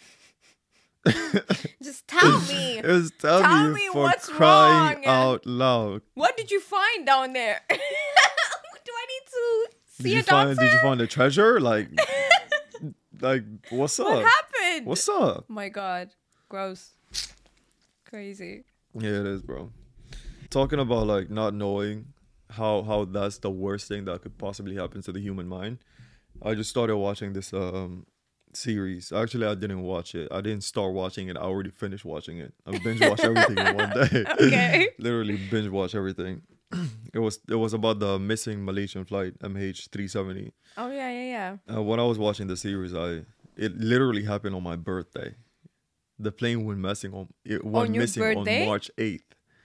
[SPEAKER 3] Just tell me.
[SPEAKER 4] It's tell,
[SPEAKER 3] Tell
[SPEAKER 4] me,
[SPEAKER 3] me
[SPEAKER 4] for
[SPEAKER 3] what's
[SPEAKER 4] crying
[SPEAKER 3] wrong.
[SPEAKER 4] out loud.
[SPEAKER 3] What did you find down there? Do I need to see
[SPEAKER 4] Did you
[SPEAKER 3] a
[SPEAKER 4] find
[SPEAKER 3] doctor?
[SPEAKER 4] did you find a treasure? Like like what's up?
[SPEAKER 3] What happened?
[SPEAKER 4] What's up?
[SPEAKER 3] My God, gross, crazy.
[SPEAKER 4] Yeah, it is, bro. Talking about like not knowing how how that's the worst thing that could possibly happen to the human mind. I just started watching this um series. Actually, I didn't watch it. I didn't start watching it. I already finished watching it. I binge watched everything in one day.
[SPEAKER 3] Okay.
[SPEAKER 4] Literally binge watched everything. It was it was about the missing Malaysian flight M H three seventy.
[SPEAKER 3] Oh yeah, yeah, yeah.
[SPEAKER 4] Uh, when I was watching the series, I it literally happened on my birthday. The plane went missing on it went
[SPEAKER 3] On your
[SPEAKER 4] missing
[SPEAKER 3] birthday?
[SPEAKER 4] on March eighth.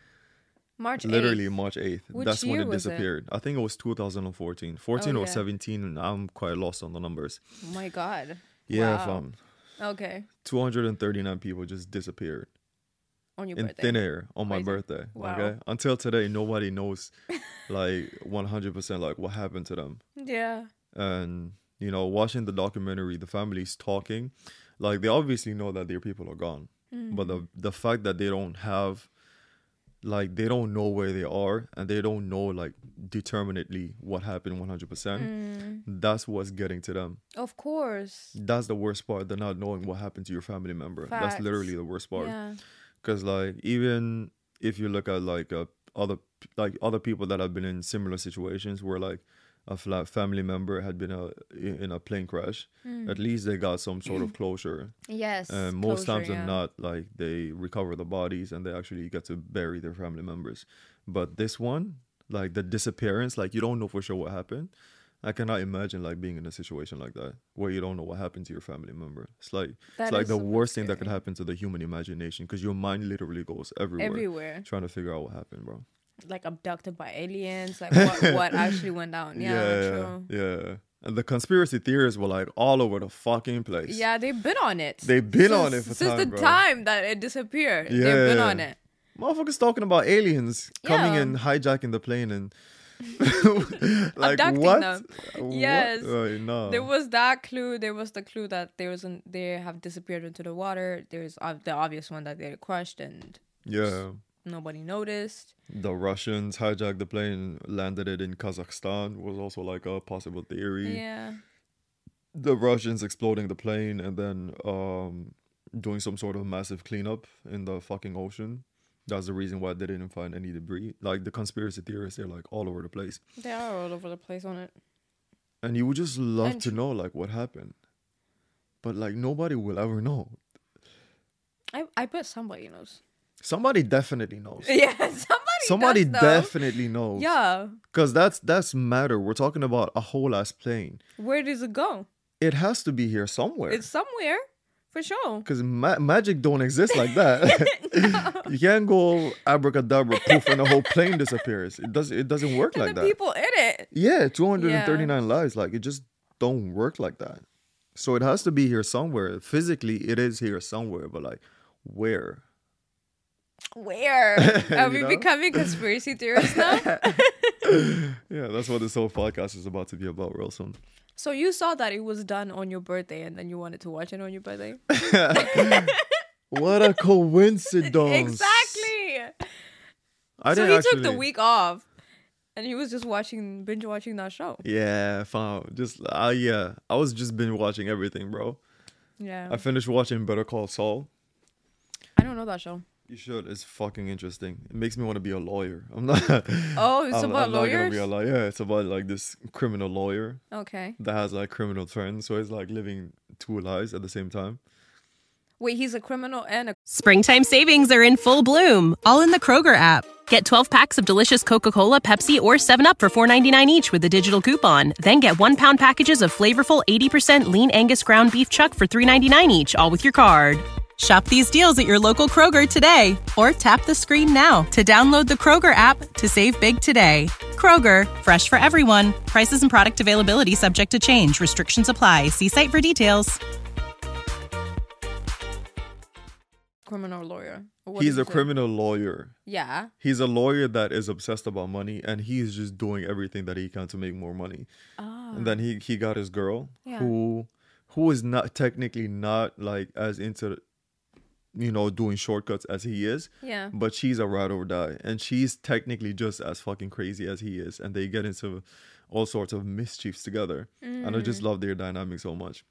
[SPEAKER 3] March
[SPEAKER 4] Literally
[SPEAKER 3] eighth.
[SPEAKER 4] March eighth.
[SPEAKER 3] Which
[SPEAKER 4] That's when
[SPEAKER 3] year
[SPEAKER 4] it
[SPEAKER 3] was it?
[SPEAKER 4] disappeared. I think it was two thousand fourteen. fourteen
[SPEAKER 3] Oh,
[SPEAKER 4] or
[SPEAKER 3] yeah.
[SPEAKER 4] seventeen, and I'm quite lost on the numbers.
[SPEAKER 3] Oh my God.
[SPEAKER 4] Yeah,
[SPEAKER 3] Wow.
[SPEAKER 4] fam.
[SPEAKER 3] Okay.
[SPEAKER 4] two hundred thirty-nine people just disappeared
[SPEAKER 3] On your
[SPEAKER 4] in
[SPEAKER 3] birthday.
[SPEAKER 4] thin air on my
[SPEAKER 3] Crazy.
[SPEAKER 4] birthday.
[SPEAKER 3] Wow.
[SPEAKER 4] Okay? Until today, nobody knows like one hundred percent like what happened to them.
[SPEAKER 3] Yeah.
[SPEAKER 4] And you know, watching the documentary, the families talking, like they obviously know that their people are gone,
[SPEAKER 3] Mm-hmm.
[SPEAKER 4] but the the fact that they don't have, like they don't know where they are, and they don't know like determinately what happened one hundred percent.
[SPEAKER 3] Mm.
[SPEAKER 4] That's what's getting to them.
[SPEAKER 3] Of course.
[SPEAKER 4] That's the worst part. They're not knowing what happened to your family member. That's
[SPEAKER 3] Facts.
[SPEAKER 4] literally the worst part.
[SPEAKER 3] Yeah.
[SPEAKER 4] Because like even if you look at like uh, other like other people that have been in similar situations where like a fla- family member had been a, in a plane crash, at least they got some sort of closure.
[SPEAKER 3] Yes.
[SPEAKER 4] And most
[SPEAKER 3] Mm. closure,
[SPEAKER 4] times than
[SPEAKER 3] yeah.
[SPEAKER 4] not, like they recover the bodies and they actually get to bury their family members. But this one, like the disappearance, like you don't know for sure what happened. I cannot imagine like being in a situation like that where you don't know what happened to your family member. It's like
[SPEAKER 3] That
[SPEAKER 4] it's like
[SPEAKER 3] is
[SPEAKER 4] the
[SPEAKER 3] super
[SPEAKER 4] worst thing that could
[SPEAKER 3] scary.
[SPEAKER 4] happen to the human imagination because your mind literally goes everywhere,
[SPEAKER 3] Everywhere.
[SPEAKER 4] trying to figure out what happened, bro.
[SPEAKER 3] Like abducted by aliens. Like what, what actually went down. Yeah,
[SPEAKER 4] yeah,
[SPEAKER 3] true.
[SPEAKER 4] yeah. And the conspiracy theories were like all over the fucking place.
[SPEAKER 3] Yeah, they've been on it.
[SPEAKER 4] They've been
[SPEAKER 3] since,
[SPEAKER 4] on it for
[SPEAKER 3] since
[SPEAKER 4] time,
[SPEAKER 3] the
[SPEAKER 4] bro.
[SPEAKER 3] time that it disappeared. They've been
[SPEAKER 4] Yeah.
[SPEAKER 3] on it.
[SPEAKER 4] Motherfuckers talking about aliens coming
[SPEAKER 3] Yeah.
[SPEAKER 4] and hijacking the plane and like
[SPEAKER 3] Abducting
[SPEAKER 4] what?
[SPEAKER 3] them.
[SPEAKER 4] What?
[SPEAKER 3] Yes.
[SPEAKER 4] Like, no.
[SPEAKER 3] There was that clue. There was the clue that there was an, they have disappeared into the water. There's ob- the obvious one that they crushed and
[SPEAKER 4] Yeah.
[SPEAKER 3] nobody noticed.
[SPEAKER 4] The Russians hijacked the plane, landed it in Kazakhstan was also like a possible theory.
[SPEAKER 3] Yeah.
[SPEAKER 4] The Russians exploding the plane and then um doing some sort of massive cleanup in the fucking ocean. That's the reason why they didn't find any debris. Like the conspiracy theorists, they're like all over the place.
[SPEAKER 3] They are all over the place on it.
[SPEAKER 4] And you would just love
[SPEAKER 3] And
[SPEAKER 4] to
[SPEAKER 3] tr-
[SPEAKER 4] know like what happened. But like nobody will ever know.
[SPEAKER 3] I, I bet somebody knows.
[SPEAKER 4] Somebody definitely knows.
[SPEAKER 3] Yeah, somebody.
[SPEAKER 4] Somebody
[SPEAKER 3] does know.
[SPEAKER 4] definitely knows.
[SPEAKER 3] Yeah.
[SPEAKER 4] Because that's that's matter. We're talking about a whole ass plane.
[SPEAKER 3] Where does it go?
[SPEAKER 4] It has to be here somewhere.
[SPEAKER 3] It's somewhere, for sure.
[SPEAKER 4] Because ma- magic don't exist like that. No. You can't go abracadabra, poof, and the whole plane disappears. It does. It doesn't work
[SPEAKER 3] And
[SPEAKER 4] like
[SPEAKER 3] the
[SPEAKER 4] that.
[SPEAKER 3] people in it.
[SPEAKER 4] Yeah, two hundred thirty-nine yeah. lives. Like it just don't work like that. So it has to be here somewhere. Physically, it is here somewhere, but like where?
[SPEAKER 3] Where? Are we know? becoming conspiracy theorists now?
[SPEAKER 4] Yeah, that's what this whole podcast is about to be about real soon.
[SPEAKER 3] So you saw that it was done on your birthday and then you wanted to watch it on your birthday?
[SPEAKER 4] What a coincidence.
[SPEAKER 3] Exactly.
[SPEAKER 4] I
[SPEAKER 3] so
[SPEAKER 4] didn't
[SPEAKER 3] he
[SPEAKER 4] actually...
[SPEAKER 3] took the week off and he was just watching, binge watching that show.
[SPEAKER 4] Yeah, fine. Just, uh, yeah. I was just binge watching everything, bro.
[SPEAKER 3] Yeah.
[SPEAKER 4] I finished watching Better Call Saul.
[SPEAKER 3] I don't know that show.
[SPEAKER 4] You should. It's fucking interesting. It makes me want to be a lawyer. I'm not.
[SPEAKER 3] Oh, it's
[SPEAKER 4] I'm,
[SPEAKER 3] about
[SPEAKER 4] I'm
[SPEAKER 3] lawyers?
[SPEAKER 4] not gonna be a lawyer. Yeah, it's about like this criminal lawyer.
[SPEAKER 3] Okay.
[SPEAKER 4] That has like criminal friends, so he's like living two lives at the same time.
[SPEAKER 3] Wait, he's a criminal and a...
[SPEAKER 2] Springtime savings are in full bloom, all in the Kroger app. Get twelve packs of delicious Coca-Cola, Pepsi, or seven up for four ninety-nine each with a digital coupon. Then get one pound packages of flavorful eighty percent lean Angus ground beef chuck for three ninety-nine each, all with your card. Shop these deals at your local Kroger today, or tap the screen now to download the Kroger app to save big today. Kroger, fresh for everyone. Prices and product availability subject to change. Restrictions apply. See site for details.
[SPEAKER 3] Criminal lawyer.
[SPEAKER 4] He's a criminal lawyer.
[SPEAKER 3] Yeah.
[SPEAKER 4] He's a lawyer that is obsessed about money, and he's just doing everything that he can to make more money.
[SPEAKER 3] Oh.
[SPEAKER 4] And then he, he got his girl,
[SPEAKER 3] yeah.
[SPEAKER 4] who who is not technically not like as into, you know, doing shortcuts as he is.
[SPEAKER 3] Yeah.
[SPEAKER 4] But she's a ride or die, and she's technically just as fucking crazy as he is, and they get into all sorts of mischiefs together. Mm. And I just love their dynamic so much.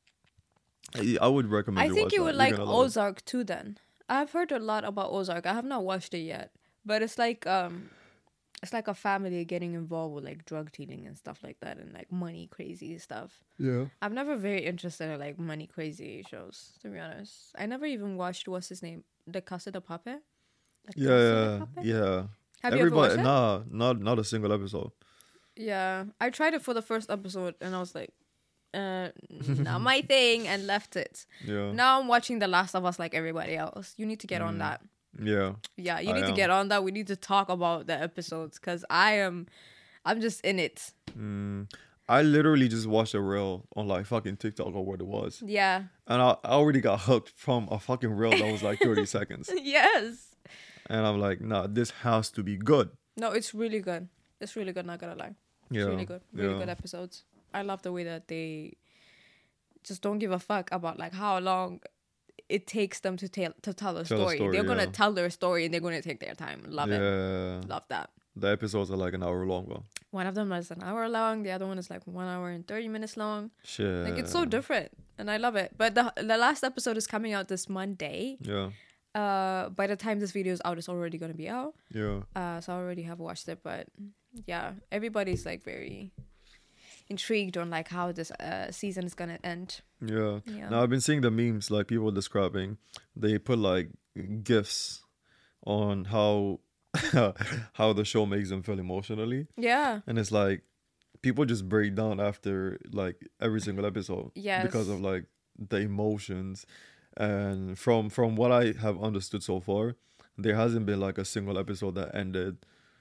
[SPEAKER 4] I, I would recommend.
[SPEAKER 3] I
[SPEAKER 4] you
[SPEAKER 3] think
[SPEAKER 4] watch
[SPEAKER 3] you
[SPEAKER 4] that.
[SPEAKER 3] would
[SPEAKER 4] You're
[SPEAKER 3] like
[SPEAKER 4] gonna love
[SPEAKER 3] Ozark it. too. Then I've heard a lot about Ozark. I have not watched it yet, but it's like um, it's like a family getting involved with like drug dealing and stuff like that, and like money crazy stuff.
[SPEAKER 4] Yeah.
[SPEAKER 3] I'm never very interested in like money crazy shows, to be honest. I never even watched what's his name, The Casa de Papel.
[SPEAKER 4] Yeah, yeah, yeah.
[SPEAKER 3] Have
[SPEAKER 4] Everybody,
[SPEAKER 3] you ever watched it?
[SPEAKER 4] Nah, not not a single episode.
[SPEAKER 3] Yeah, I tried it for the first episode, and I was like, uh, not my thing, and left it.
[SPEAKER 4] Yeah.
[SPEAKER 3] Now I'm watching The Last of Us like everybody else. You need to get mm. on that.
[SPEAKER 4] Yeah.
[SPEAKER 3] Yeah, you
[SPEAKER 4] I
[SPEAKER 3] need
[SPEAKER 4] am.
[SPEAKER 3] to get on that. We need to talk about the episodes because I am, I'm just in it.
[SPEAKER 4] Mm. I literally just watched a reel on like fucking TikTok or what it was.
[SPEAKER 3] Yeah.
[SPEAKER 4] And I, I already got hooked from a fucking reel that was like thirty seconds.
[SPEAKER 3] Yes.
[SPEAKER 4] And I'm like, nah, this has to be good.
[SPEAKER 3] No, it's really good. It's really good, not gonna lie. It's
[SPEAKER 4] Yeah.
[SPEAKER 3] really good. Really
[SPEAKER 4] yeah.
[SPEAKER 3] good episodes. I love the way that they just don't give a fuck about like how long it takes them to tell to tell a
[SPEAKER 4] Tell a
[SPEAKER 3] story.
[SPEAKER 4] story,
[SPEAKER 3] They're
[SPEAKER 4] yeah.
[SPEAKER 3] gonna tell their story and they're gonna take their time. Love
[SPEAKER 4] yeah.
[SPEAKER 3] it. Love that.
[SPEAKER 4] The episodes are like an hour long, though.
[SPEAKER 3] One of them is an hour long. The other one is like one hour and thirty minutes long.
[SPEAKER 4] Shit.
[SPEAKER 3] Like it's so different, and I love it. But the the last episode is coming out this Monday.
[SPEAKER 4] Yeah.
[SPEAKER 3] Uh, by the time this video is out, it's already gonna be out.
[SPEAKER 4] Yeah.
[SPEAKER 3] Uh, so I already have watched it, but yeah, everybody's like very intrigued on like how this uh season is gonna end.
[SPEAKER 4] Yeah.
[SPEAKER 3] Yeah.
[SPEAKER 4] Now I've been seeing the memes like people describing. They put like gifs on how how the show makes them feel emotionally,
[SPEAKER 3] Yeah.
[SPEAKER 4] and it's like people just break down after like every single episode.
[SPEAKER 3] Yes.
[SPEAKER 4] Because of like the emotions, and from from what I have understood so far, there hasn't been like a single episode that ended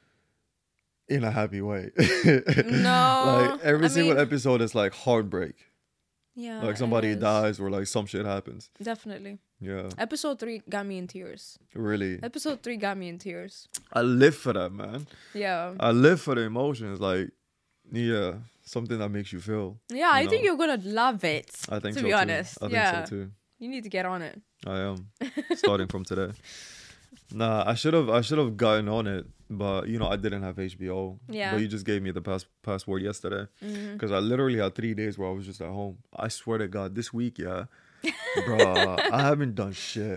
[SPEAKER 4] in a happy way.
[SPEAKER 3] No.
[SPEAKER 4] Like every
[SPEAKER 3] I
[SPEAKER 4] single
[SPEAKER 3] mean-
[SPEAKER 4] episode is like heartbreak.
[SPEAKER 3] Yeah.
[SPEAKER 4] Like
[SPEAKER 3] it
[SPEAKER 4] somebody
[SPEAKER 3] is.
[SPEAKER 4] dies or like some shit happens.
[SPEAKER 3] Definitely.
[SPEAKER 4] Yeah.
[SPEAKER 3] Episode three got me in tears.
[SPEAKER 4] Really.
[SPEAKER 3] Episode three got me in tears.
[SPEAKER 4] I live for that, man.
[SPEAKER 3] Yeah.
[SPEAKER 4] I live for the emotions. Like, yeah, something that makes you feel.
[SPEAKER 3] Yeah, I
[SPEAKER 4] you
[SPEAKER 3] think
[SPEAKER 4] know.
[SPEAKER 3] you're gonna love it.
[SPEAKER 4] I think
[SPEAKER 3] to
[SPEAKER 4] so
[SPEAKER 3] be
[SPEAKER 4] too.
[SPEAKER 3] honest.
[SPEAKER 4] I think
[SPEAKER 3] yeah.
[SPEAKER 4] so too.
[SPEAKER 3] You need to get on it.
[SPEAKER 4] I am. Starting from today. Nah, I should have I should have gotten on it, but you know, I didn't have H B O.
[SPEAKER 3] Yeah.
[SPEAKER 4] But you just gave me the pass password yesterday.
[SPEAKER 3] Mm-hmm.
[SPEAKER 4] Because I literally had three days where I was just at home. I swear to God, this week, yeah. Bruh, I haven't done shit.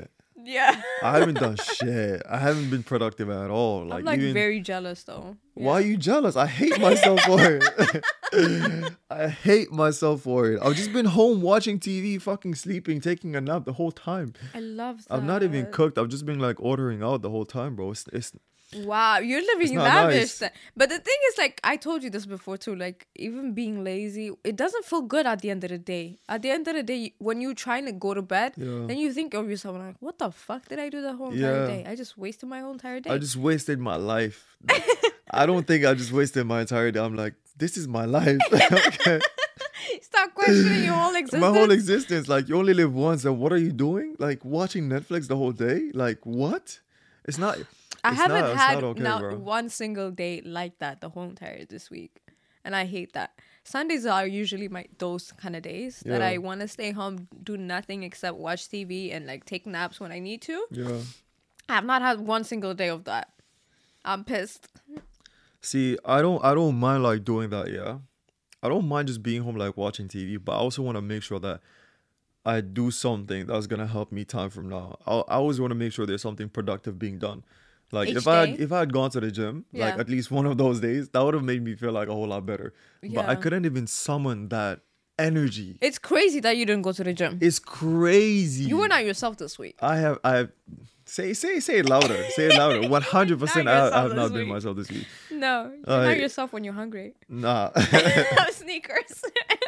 [SPEAKER 3] Yeah.
[SPEAKER 4] I haven't done shit. I haven't been productive at all. Like,
[SPEAKER 3] I'm like
[SPEAKER 4] even,
[SPEAKER 3] very jealous though.
[SPEAKER 4] why are you jealous? I hate myself for it. I hate myself for it. I've just been home watching T V, fucking sleeping, taking a nap the whole time.
[SPEAKER 3] I love that.
[SPEAKER 4] I've not even cooked. I've just been like ordering out the whole time, bro. It's, it's
[SPEAKER 3] Wow, you're living
[SPEAKER 4] not
[SPEAKER 3] lavish.
[SPEAKER 4] nice.
[SPEAKER 3] then. But the thing is, like, I told you this before too. Like, even being lazy, it doesn't feel good at the end of the day. At the end of the day, when you're trying to go to bed,
[SPEAKER 4] Yeah.
[SPEAKER 3] then you think of yourself like, what the fuck did I do the whole entire
[SPEAKER 4] Yeah.
[SPEAKER 3] day? I just wasted my whole entire day.
[SPEAKER 4] I just wasted my life. I don't think I just wasted my entire day. I'm like, this is my life. Okay.
[SPEAKER 3] Stop questioning your whole existence.
[SPEAKER 4] My whole existence. Like, you only live once, and what are you doing? Like, watching Netflix the whole day? Like, what? It's not.
[SPEAKER 3] I
[SPEAKER 4] it's
[SPEAKER 3] haven't
[SPEAKER 4] not, it's
[SPEAKER 3] had
[SPEAKER 4] not okay,
[SPEAKER 3] now
[SPEAKER 4] bro.
[SPEAKER 3] one single day like that the whole entire this week, and I hate that. Sundays are usually my those kind of days that
[SPEAKER 4] Yeah.
[SPEAKER 3] I want to stay home, do nothing except watch T V and like take naps when I need to.
[SPEAKER 4] Yeah.
[SPEAKER 3] I have not had one single day of that. I'm pissed.
[SPEAKER 4] See, I don't I don't mind like doing that, yeah. I don't mind just being home like watching T V, but I also want to make sure that I do something that's gonna help me time from now. I I always want to make sure there's something productive being done. Like
[SPEAKER 3] Each
[SPEAKER 4] if I had,
[SPEAKER 3] day?
[SPEAKER 4] if I had gone to the gym, like
[SPEAKER 3] Yeah.
[SPEAKER 4] at least one of those days, that would have made me feel like a whole lot better. But I
[SPEAKER 3] Yeah.
[SPEAKER 4] couldn't even summon that energy.
[SPEAKER 3] It's crazy that you didn't go to the gym.
[SPEAKER 4] It's crazy.
[SPEAKER 3] You were not yourself this week.
[SPEAKER 4] I have I have say say say it louder. Say it louder. One hundred percent. I I
[SPEAKER 3] yourself
[SPEAKER 4] have not
[SPEAKER 3] this
[SPEAKER 4] been
[SPEAKER 3] week.
[SPEAKER 4] myself this week.
[SPEAKER 3] No, you're
[SPEAKER 4] Uh,
[SPEAKER 3] not yourself when you're hungry.
[SPEAKER 4] Nah.
[SPEAKER 3] Sneakers.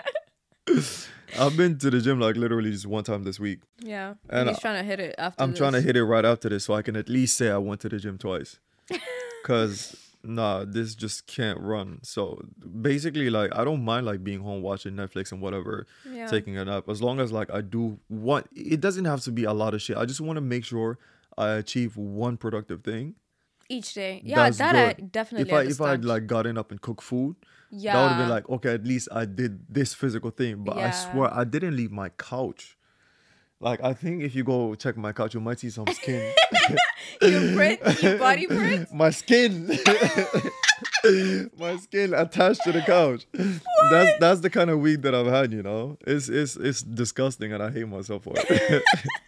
[SPEAKER 4] I've been to the gym like literally just one time this week.
[SPEAKER 3] Yeah,
[SPEAKER 4] And
[SPEAKER 3] and he's
[SPEAKER 4] I-
[SPEAKER 3] trying to hit it after.
[SPEAKER 4] I'm trying to
[SPEAKER 3] this.
[SPEAKER 4] hit it right after this so I can at least say I went to the gym twice. Cause nah, this just can't run. So basically, like I don't mind like being home watching Netflix and whatever,
[SPEAKER 3] Yeah.
[SPEAKER 4] taking a nap. As long as like I do what it doesn't have to be a lot of shit. I just want to make sure I achieve one productive thing.
[SPEAKER 3] Each day. Yeah,
[SPEAKER 4] That's
[SPEAKER 3] that I
[SPEAKER 4] good.
[SPEAKER 3] definitely
[SPEAKER 4] If I if I had
[SPEAKER 3] understand.
[SPEAKER 4] like gotten up and cooked food,
[SPEAKER 3] yeah.
[SPEAKER 4] that would have been like, okay, at least I did this physical thing. But I
[SPEAKER 3] Yeah.
[SPEAKER 4] swear I didn't leave my couch. Like I think if you go check my couch, you might see some skin.
[SPEAKER 3] Your print, your body print.
[SPEAKER 4] My skin. My skin attached to the couch. That's that's the kind of week that I've had, you know. It's it's it's disgusting and I hate myself for it.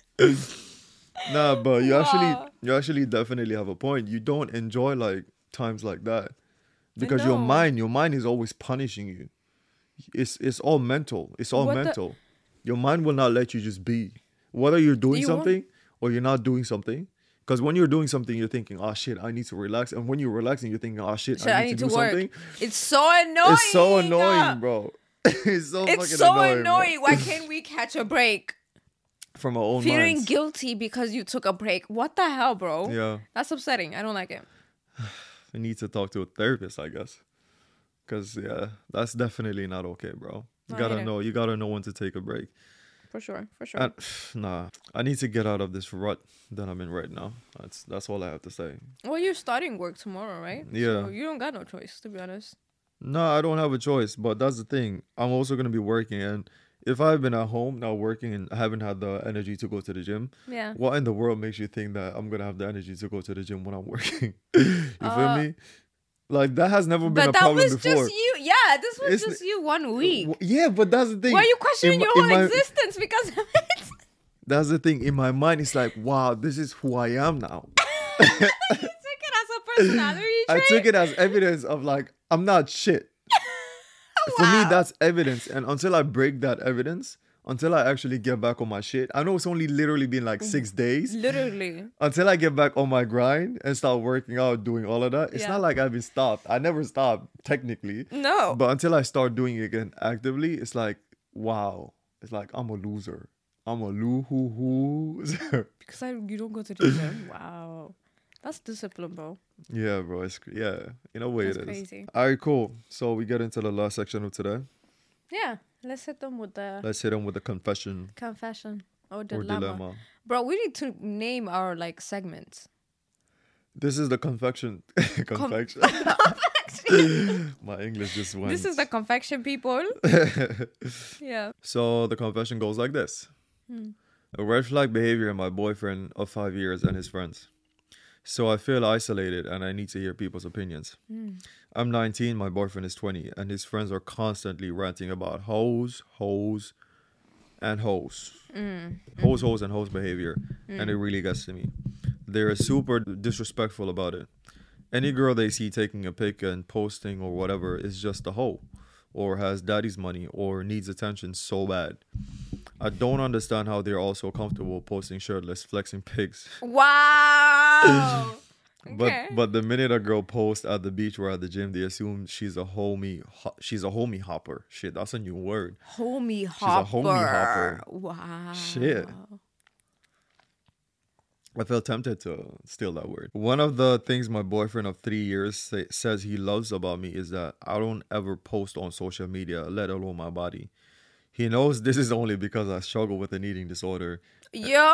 [SPEAKER 4] Nah, but you actually
[SPEAKER 3] Wow.
[SPEAKER 4] you actually definitely have a point. You don't enjoy like times like that. Because your
[SPEAKER 3] know.
[SPEAKER 4] mind, your mind is always punishing you. It's it's all mental. It's all
[SPEAKER 3] What the-
[SPEAKER 4] mental. Your mind will not let you just be. Whether you're doing
[SPEAKER 3] you want-
[SPEAKER 4] something or you're not doing something. Because when you're doing something, you're thinking, oh shit, I need to relax. And when you're relaxing, you're thinking, oh shit,
[SPEAKER 3] Shit,
[SPEAKER 4] I need, to, do
[SPEAKER 3] work.
[SPEAKER 4] something.
[SPEAKER 3] It's so annoying.
[SPEAKER 4] It's so
[SPEAKER 3] uh,
[SPEAKER 4] annoying, bro. it's so
[SPEAKER 3] It's
[SPEAKER 4] fucking
[SPEAKER 3] so
[SPEAKER 4] annoying. bro.
[SPEAKER 3] annoying. Why can't we catch a break?
[SPEAKER 4] From our own
[SPEAKER 3] Feeling
[SPEAKER 4] minds.
[SPEAKER 3] guilty because you took a break. What the hell, bro?
[SPEAKER 4] Yeah.
[SPEAKER 3] That's upsetting. I don't like it.
[SPEAKER 4] I need to talk to a therapist, I guess. Because, yeah, that's definitely not okay, bro. You
[SPEAKER 3] I
[SPEAKER 4] gotta
[SPEAKER 3] hate it.
[SPEAKER 4] know. You gotta know when to take a break.
[SPEAKER 3] For sure. For sure.
[SPEAKER 4] And, nah, I need to get out of this rut that I'm in right now. That's that's all I have to say.
[SPEAKER 3] well, you're starting work tomorrow, right?
[SPEAKER 4] Yeah.
[SPEAKER 3] So you don't got no choice, to be honest.
[SPEAKER 4] No, I don't have a choice, but that's the thing. I'm also gonna be working, and if I've been at home now working and haven't had the energy to go to the gym,
[SPEAKER 3] Yeah.
[SPEAKER 4] what in the world makes you think that I'm gonna have the energy to go to the gym when I'm working? You feel
[SPEAKER 3] Uh,
[SPEAKER 4] me? Like that has never been
[SPEAKER 3] But
[SPEAKER 4] a
[SPEAKER 3] that
[SPEAKER 4] problem
[SPEAKER 3] was
[SPEAKER 4] before.
[SPEAKER 3] just you. Yeah, this was
[SPEAKER 4] It's-
[SPEAKER 3] just you one week.
[SPEAKER 4] W- Yeah, but that's the thing.
[SPEAKER 3] Why are you questioning
[SPEAKER 4] In my-
[SPEAKER 3] your whole
[SPEAKER 4] in my-
[SPEAKER 3] existence because of it?
[SPEAKER 4] That's the thing. In my mind, it's like, wow, this is who I am now.
[SPEAKER 3] You took it as a personality
[SPEAKER 4] I
[SPEAKER 3] trait?
[SPEAKER 4] took it as evidence of like, I'm not shit. For me,
[SPEAKER 3] Wow.
[SPEAKER 4] that's evidence. And until I break that evidence, until I actually get back on my shit, I know it's only literally been like six days.
[SPEAKER 3] Literally.
[SPEAKER 4] Until I get back on my grind and start working out, doing all of that, it's
[SPEAKER 3] Yeah.
[SPEAKER 4] not like I've been stopped. I never stopped, technically.
[SPEAKER 3] No.
[SPEAKER 4] But until I start doing it again actively, it's like, wow. It's like, I'm a loser. I'm a loo-hoo-hoo.
[SPEAKER 3] Because I, you don't go to the gym. Wow. That's discipline, bro.
[SPEAKER 4] Yeah, bro. It's yeah. In a way,
[SPEAKER 3] That's
[SPEAKER 4] it is.
[SPEAKER 3] crazy.
[SPEAKER 4] All right, cool. So we get into the last section of today.
[SPEAKER 3] Yeah. Let's hit them with the
[SPEAKER 4] Let's hit them with the confession
[SPEAKER 3] confession or
[SPEAKER 4] or
[SPEAKER 3] dilemma.
[SPEAKER 4] dilemma.
[SPEAKER 3] Bro, we need to name our like segments.
[SPEAKER 4] This is the confection. confection. My English just went.
[SPEAKER 3] This is the confection, people. Yeah.
[SPEAKER 4] So the confession goes like this.
[SPEAKER 3] Hmm.
[SPEAKER 4] A red flag behavior in my boyfriend of five years and his friends. So I feel isolated and I need to hear people's opinions.
[SPEAKER 3] Hmm.
[SPEAKER 4] I'm nineteen, my boyfriend is twenty, and his friends are constantly ranting about hoes, hoes, and hoes.
[SPEAKER 3] Mm.
[SPEAKER 4] Hoes, hoes, and hoes behavior.
[SPEAKER 3] Mm.
[SPEAKER 4] And it really gets to me. They're super disrespectful about it. Any girl they see taking a pic and posting or whatever is just a hoe, or has daddy's money, or needs attention so bad. I don't understand how they're all so comfortable posting shirtless, flexing pics.
[SPEAKER 3] Wow.
[SPEAKER 4] But
[SPEAKER 3] Okay.
[SPEAKER 4] but the minute a girl posts at the beach or at the gym, they assume she's a homie. Ho- she's a homie hopper. Shit, that's a new word.
[SPEAKER 3] Homie
[SPEAKER 4] a
[SPEAKER 3] hopper.
[SPEAKER 4] homie hopper.
[SPEAKER 3] Wow.
[SPEAKER 4] Shit. I felt tempted to steal that word. One of the things my boyfriend of three years say, says he loves about me is that I don't ever post on social media, let alone my body. He knows this is only because I struggle with an eating disorder.
[SPEAKER 3] Yo.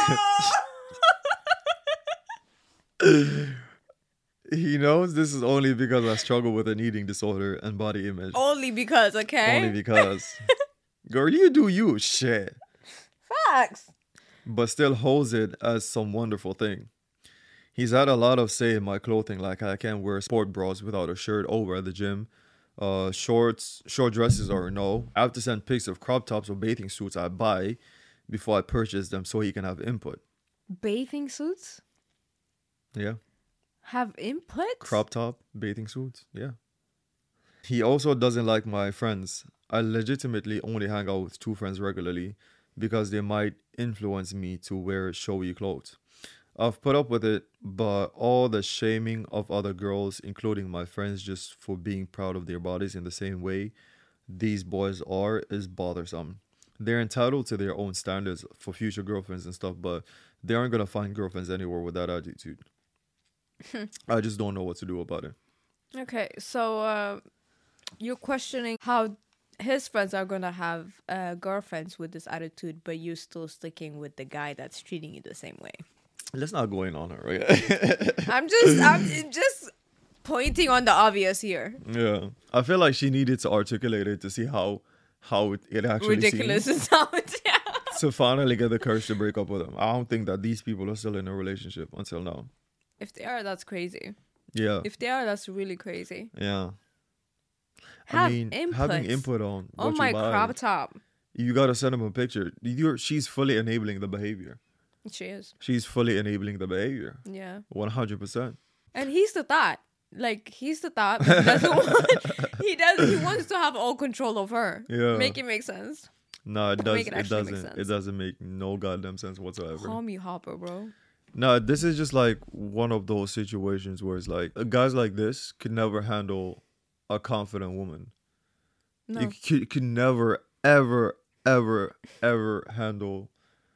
[SPEAKER 4] He knows this is only because I struggle with an eating disorder and body image.
[SPEAKER 3] Only because, okay?
[SPEAKER 4] Only because. Girl, you do you. Shit.
[SPEAKER 3] Facts.
[SPEAKER 4] But still holds it as some wonderful thing. He's had a lot of say in my clothing, like I can't wear sport bras without a shirt over at the gym. Uh, shorts, short dresses or no. I have to send pics of crop tops or bathing suits I buy before I purchase them so he can have input.
[SPEAKER 3] Bathing suits
[SPEAKER 4] Yeah.
[SPEAKER 3] have input?
[SPEAKER 4] Crop top, bathing suits. Yeah. He also doesn't like my friends. I legitimately only hang out with two friends regularly because they might influence me to wear showy clothes. I've put up with it, but all the shaming of other girls, including my friends, just for being proud of their bodies in the same way these boys are, is bothersome. They're entitled to their own standards for future girlfriends and stuff, but they aren't going to find girlfriends anywhere with that attitude. I just don't know what to do about it.
[SPEAKER 3] Okay, so uh, you're questioning how his friends are gonna have uh, girlfriends with this attitude, but you still sticking with the guy that's treating you the same way.
[SPEAKER 4] Let's not go in on her, right?
[SPEAKER 3] I'm just, I'm just pointing on the obvious here.
[SPEAKER 4] Yeah, I feel like she needed to articulate it to see how how it, it actually
[SPEAKER 3] Ridiculous
[SPEAKER 4] seems,
[SPEAKER 3] is how it. Yeah.
[SPEAKER 4] to finally get the courage to break up with him. I don't think that these people are still in a relationship until now.
[SPEAKER 3] If they are, that's crazy.
[SPEAKER 4] Yeah,
[SPEAKER 3] If they are, that's really crazy.
[SPEAKER 4] yeah.
[SPEAKER 3] Have
[SPEAKER 4] I mean,
[SPEAKER 3] input.
[SPEAKER 4] having input on what
[SPEAKER 3] On my
[SPEAKER 4] you buy,
[SPEAKER 3] crop top.
[SPEAKER 4] you gotta send him a picture. You're, she's fully enabling the behavior.
[SPEAKER 3] She is.
[SPEAKER 4] She's fully enabling the behavior.
[SPEAKER 3] Yeah.
[SPEAKER 4] One hundred percent.
[SPEAKER 3] And he's the thought. Like he's the thought. But he doesn't want. He does. He wants to have all control of her.
[SPEAKER 4] Yeah.
[SPEAKER 3] Make it make sense.
[SPEAKER 4] No, it does.
[SPEAKER 3] Make it
[SPEAKER 4] It,
[SPEAKER 3] actually make
[SPEAKER 4] doesn't. It
[SPEAKER 3] sense.
[SPEAKER 4] doesn't make no goddamn sense whatsoever.
[SPEAKER 3] Call me Hopper, bro.
[SPEAKER 4] No, this is just like one of those situations where it's like uh, guys like this could never handle a confident woman.
[SPEAKER 3] No.
[SPEAKER 4] You could, could never, ever, ever, ever handle,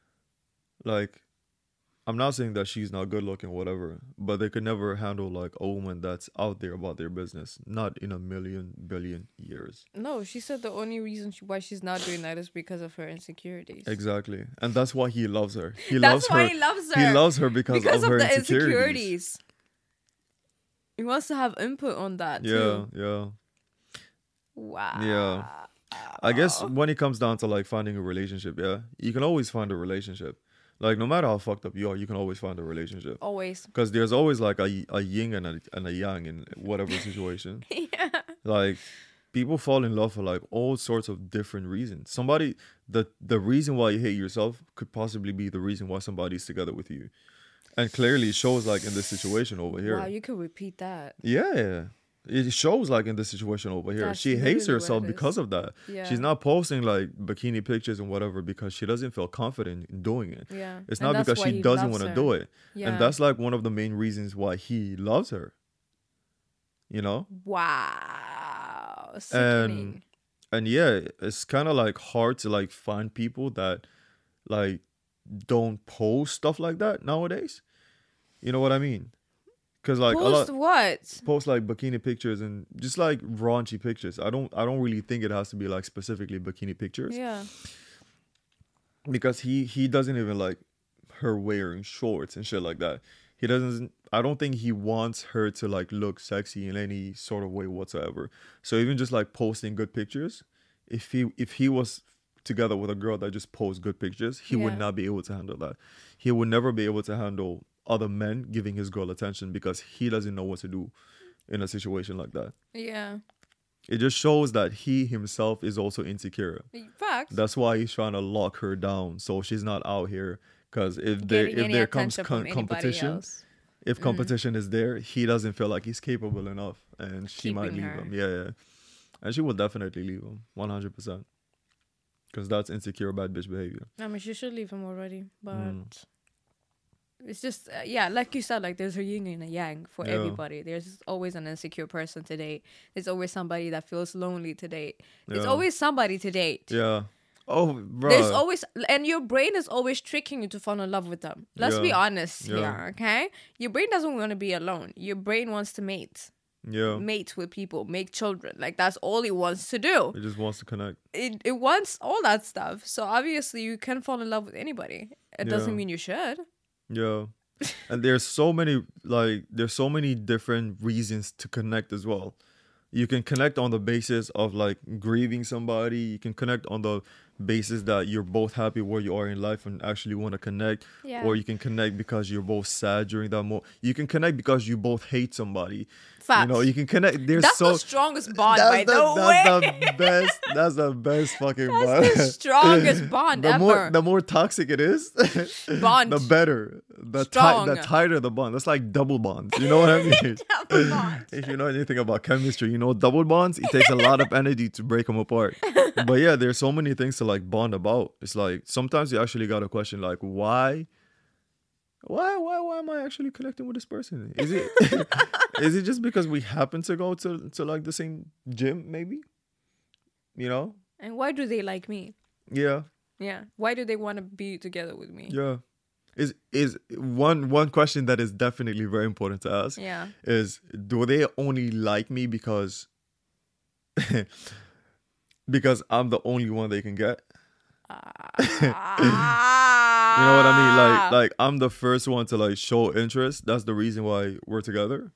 [SPEAKER 4] like, I'm not saying that she's not good looking, whatever, but they could never handle like a woman that's out there about their business. Not in a million billion years.
[SPEAKER 3] No, she said the only reason she, why she's not doing that is because of her insecurities.
[SPEAKER 4] Exactly, and that's why he loves her. He
[SPEAKER 3] That's
[SPEAKER 4] loves
[SPEAKER 3] why
[SPEAKER 4] her.
[SPEAKER 3] he loves
[SPEAKER 4] He
[SPEAKER 3] her.
[SPEAKER 4] loves her because,
[SPEAKER 3] Because
[SPEAKER 4] of,
[SPEAKER 3] of
[SPEAKER 4] her
[SPEAKER 3] the
[SPEAKER 4] insecurities.
[SPEAKER 3] insecurities. He wants to have input on that
[SPEAKER 4] Yeah,
[SPEAKER 3] too.
[SPEAKER 4] yeah.
[SPEAKER 3] Wow.
[SPEAKER 4] Yeah. I guess when it comes down to like finding a relationship, yeah, you can always find a relationship. Like no matter how fucked up you are, you can always find a relationship.
[SPEAKER 3] Always.
[SPEAKER 4] Because there's always like a, a yin and a, and a yang in whatever situation.
[SPEAKER 3] Yeah.
[SPEAKER 4] Like people fall in love for like all sorts of different reasons. Somebody, the the reason why you hate yourself could possibly be the reason why somebody's together with you. And clearly it shows like in this situation over here.
[SPEAKER 3] Wow, you could repeat that.
[SPEAKER 4] Yeah. It shows like in this situation over here.
[SPEAKER 3] That's
[SPEAKER 4] She hates
[SPEAKER 3] literally what
[SPEAKER 4] herself
[SPEAKER 3] it is.
[SPEAKER 4] because of that.
[SPEAKER 3] Yeah.
[SPEAKER 4] She's not posting like bikini pictures and whatever because she doesn't feel confident in doing it.
[SPEAKER 3] Yeah.
[SPEAKER 4] It's
[SPEAKER 3] And
[SPEAKER 4] not
[SPEAKER 3] that's
[SPEAKER 4] because
[SPEAKER 3] why
[SPEAKER 4] she
[SPEAKER 3] he
[SPEAKER 4] doesn't
[SPEAKER 3] loves
[SPEAKER 4] want to
[SPEAKER 3] her.
[SPEAKER 4] do it.
[SPEAKER 3] Yeah.
[SPEAKER 4] And that's like one of the main reasons why he loves her. You know?
[SPEAKER 3] Wow. Sickening.
[SPEAKER 4] And yeah, it's kind of like hard to like find people that like don't post stuff like that nowadays. You know what I mean? Because like
[SPEAKER 3] Post
[SPEAKER 4] a lot
[SPEAKER 3] what?
[SPEAKER 4] post like bikini pictures and just like raunchy pictures. I don't I don't really think it has to be like specifically bikini pictures.
[SPEAKER 3] Yeah.
[SPEAKER 4] Because he he doesn't even like her wearing shorts and shit like that. He doesn't I don't think he wants her to like look sexy in any sort of way whatsoever. So even just like posting good pictures, if he if he was together with a girl that just posts good pictures, he would
[SPEAKER 3] Yeah.
[SPEAKER 4] not be able to handle that. He would never be able to handle other men giving his girl attention because he doesn't know what to do in a situation like that.
[SPEAKER 3] Yeah.
[SPEAKER 4] It just shows that he himself is also insecure.
[SPEAKER 3] Facts.
[SPEAKER 4] That's why he's trying to lock her down so she's not out here. Because if there
[SPEAKER 3] Getting
[SPEAKER 4] if
[SPEAKER 3] any
[SPEAKER 4] there comes
[SPEAKER 3] attention
[SPEAKER 4] con-
[SPEAKER 3] from anybody
[SPEAKER 4] competition,
[SPEAKER 3] else.
[SPEAKER 4] if competition is there, he doesn't feel like he's capable enough, and she might
[SPEAKER 3] Keeping
[SPEAKER 4] leave
[SPEAKER 3] her.
[SPEAKER 4] him. Yeah, yeah, and she will definitely leave him, one hundred percent. Because that's insecure bad bitch behavior.
[SPEAKER 3] I mean, she should leave him already, but
[SPEAKER 4] Mm.
[SPEAKER 3] it's just uh, yeah, like you said, like there's a yin and a yang for
[SPEAKER 4] Yeah.
[SPEAKER 3] everybody. There's always an insecure person to date. There's always somebody that feels lonely to date. There's
[SPEAKER 4] Yeah.
[SPEAKER 3] always somebody to date.
[SPEAKER 4] Yeah. Oh, bro.
[SPEAKER 3] There's always, and your brain is always tricking you to fall in love with them. Let's be
[SPEAKER 4] Yeah.
[SPEAKER 3] honest
[SPEAKER 4] Yeah.
[SPEAKER 3] here, okay? Your brain doesn't want to be alone. Your brain wants to mate,
[SPEAKER 4] Yeah.
[SPEAKER 3] mate with people, make children. Like that's all it wants to do.
[SPEAKER 4] It just wants to connect.
[SPEAKER 3] It it wants all that stuff. So obviously you can fall in love with anybody. It doesn't
[SPEAKER 4] Yeah.
[SPEAKER 3] mean you should.
[SPEAKER 4] Yeah. And there's so many like there's so many different reasons to connect as well. You can connect on the basis of like grieving somebody. You can connect on the basis that you're both happy where you are in life and actually want to connect.
[SPEAKER 3] Yeah.
[SPEAKER 4] Or you can connect because you're both sad during that moment. You can connect because you both hate somebody.
[SPEAKER 3] Facts.
[SPEAKER 4] You know, you can connect. There's
[SPEAKER 3] That's
[SPEAKER 4] so
[SPEAKER 3] the strongest bond,
[SPEAKER 4] that's
[SPEAKER 3] by
[SPEAKER 4] the,
[SPEAKER 3] the,
[SPEAKER 4] that's
[SPEAKER 3] way.
[SPEAKER 4] the best. That's the best fucking bond.
[SPEAKER 3] That's the strongest bond
[SPEAKER 4] the
[SPEAKER 3] ever.
[SPEAKER 4] more the more toxic it is,
[SPEAKER 3] Bond.
[SPEAKER 4] the better. The ti-
[SPEAKER 3] Strong.
[SPEAKER 4] the tighter the bond. That's like double bonds. You know what I mean?
[SPEAKER 3] Double bond.
[SPEAKER 4] If you know anything about chemistry, you know double bonds. It takes a lot of energy to break them apart. But yeah, there's so many things to like bond about. It's like sometimes you actually got to question like why. Why, why, why am I actually connecting with this person? Is it, is it just because we happen to go to, to like the same gym, maybe? You know?
[SPEAKER 3] And why do they like me?
[SPEAKER 4] Yeah,
[SPEAKER 3] Yeah. Why do they want to be together with me?
[SPEAKER 4] yeah. Is is one one question that is definitely very important to ask?
[SPEAKER 3] Yeah.
[SPEAKER 4] Is do they only like me because because I'm the only one they can get?
[SPEAKER 3] Ah.
[SPEAKER 4] You know what I mean? Like, like I'm the first one to like show interest. That's the reason why we're together.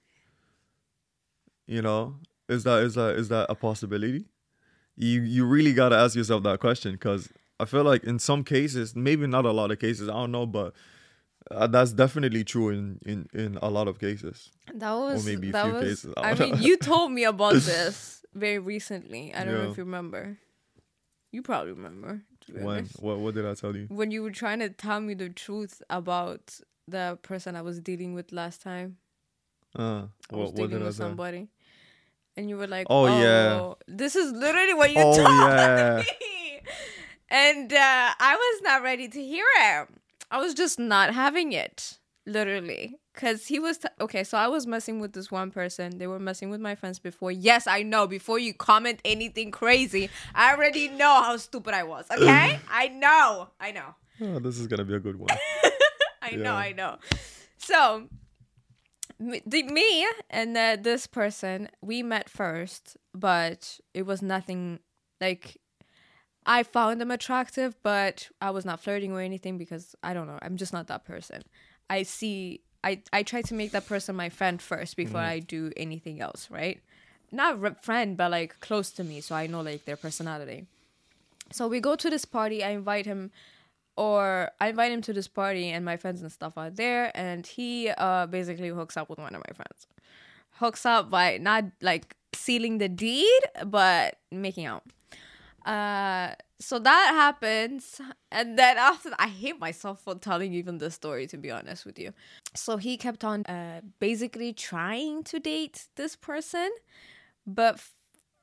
[SPEAKER 4] You know, is that is that is that a possibility? You you really gotta ask yourself that question because I feel like in some cases, maybe not a lot of cases, I don't know, but uh, that's definitely true in, in in a lot of cases.
[SPEAKER 3] That was
[SPEAKER 4] maybe a
[SPEAKER 3] that
[SPEAKER 4] few
[SPEAKER 3] was.
[SPEAKER 4] cases, I
[SPEAKER 3] I,
[SPEAKER 4] don't
[SPEAKER 3] mean,
[SPEAKER 4] know.
[SPEAKER 3] you told me about this very recently. I don't know
[SPEAKER 4] Yeah.
[SPEAKER 3] if you remember. You probably remember. To be
[SPEAKER 4] When
[SPEAKER 3] honest.
[SPEAKER 4] what what did I tell you?
[SPEAKER 3] When you were trying to tell me the truth about the person I was dealing with last time.
[SPEAKER 4] Uh,
[SPEAKER 3] I was
[SPEAKER 4] what what
[SPEAKER 3] dealing
[SPEAKER 4] did I
[SPEAKER 3] with
[SPEAKER 4] say?
[SPEAKER 3] somebody. And you were like,
[SPEAKER 4] Oh,
[SPEAKER 3] oh,
[SPEAKER 4] yeah.
[SPEAKER 3] this is literally what you
[SPEAKER 4] Oh,
[SPEAKER 3] told
[SPEAKER 4] yeah.
[SPEAKER 3] me. And uh, I was not ready to hear it. I was just not having it, literally. Because he was, t- okay, so I was messing with this one person. They were messing with my friends before. Yes, I know. Before you comment anything crazy, I already know how stupid I was, okay? I know. I know.
[SPEAKER 4] Oh, this is gonna be a good one.
[SPEAKER 3] I know,
[SPEAKER 4] Yeah.
[SPEAKER 3] I know. So, m- the, me and uh, this person, we met first, but it was nothing like I found him attractive, but I was not flirting or anything because I don't know. I'm just not that person. I see, I, I try to make that person my friend first before I do anything else, right? Not re- friend, but like close to me, so I know like their personality. So we go to this party. I invite him, or I invite him to this party, and my friends and stuff are there, and he uh basically hooks up with one of my friends. Hooks up by not like sealing the deed, but making out. Uh, so that happens, and then after that, I hate myself for telling even this story, to be honest with you. So he kept on uh basically trying to date this person, but f-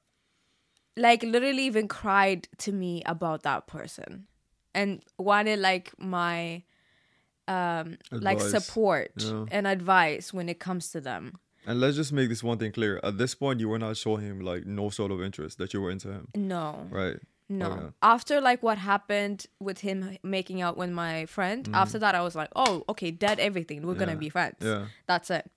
[SPEAKER 3] like literally even cried to me about that person and wanted like my um like
[SPEAKER 4] Advice.
[SPEAKER 3] support
[SPEAKER 4] Yeah.
[SPEAKER 3] and advice when it comes to them.
[SPEAKER 4] And let's just make this one thing clear. At this point, you were not showing him like no sort of interest that you were into him,
[SPEAKER 3] No.
[SPEAKER 4] right?
[SPEAKER 3] No.
[SPEAKER 4] Okay.
[SPEAKER 3] After like what happened with him making out with my friend, after that I was like, oh, okay, dead everything. We're gonna
[SPEAKER 4] Mm. Yeah.
[SPEAKER 3] be friends.
[SPEAKER 4] Yeah.
[SPEAKER 3] That's it.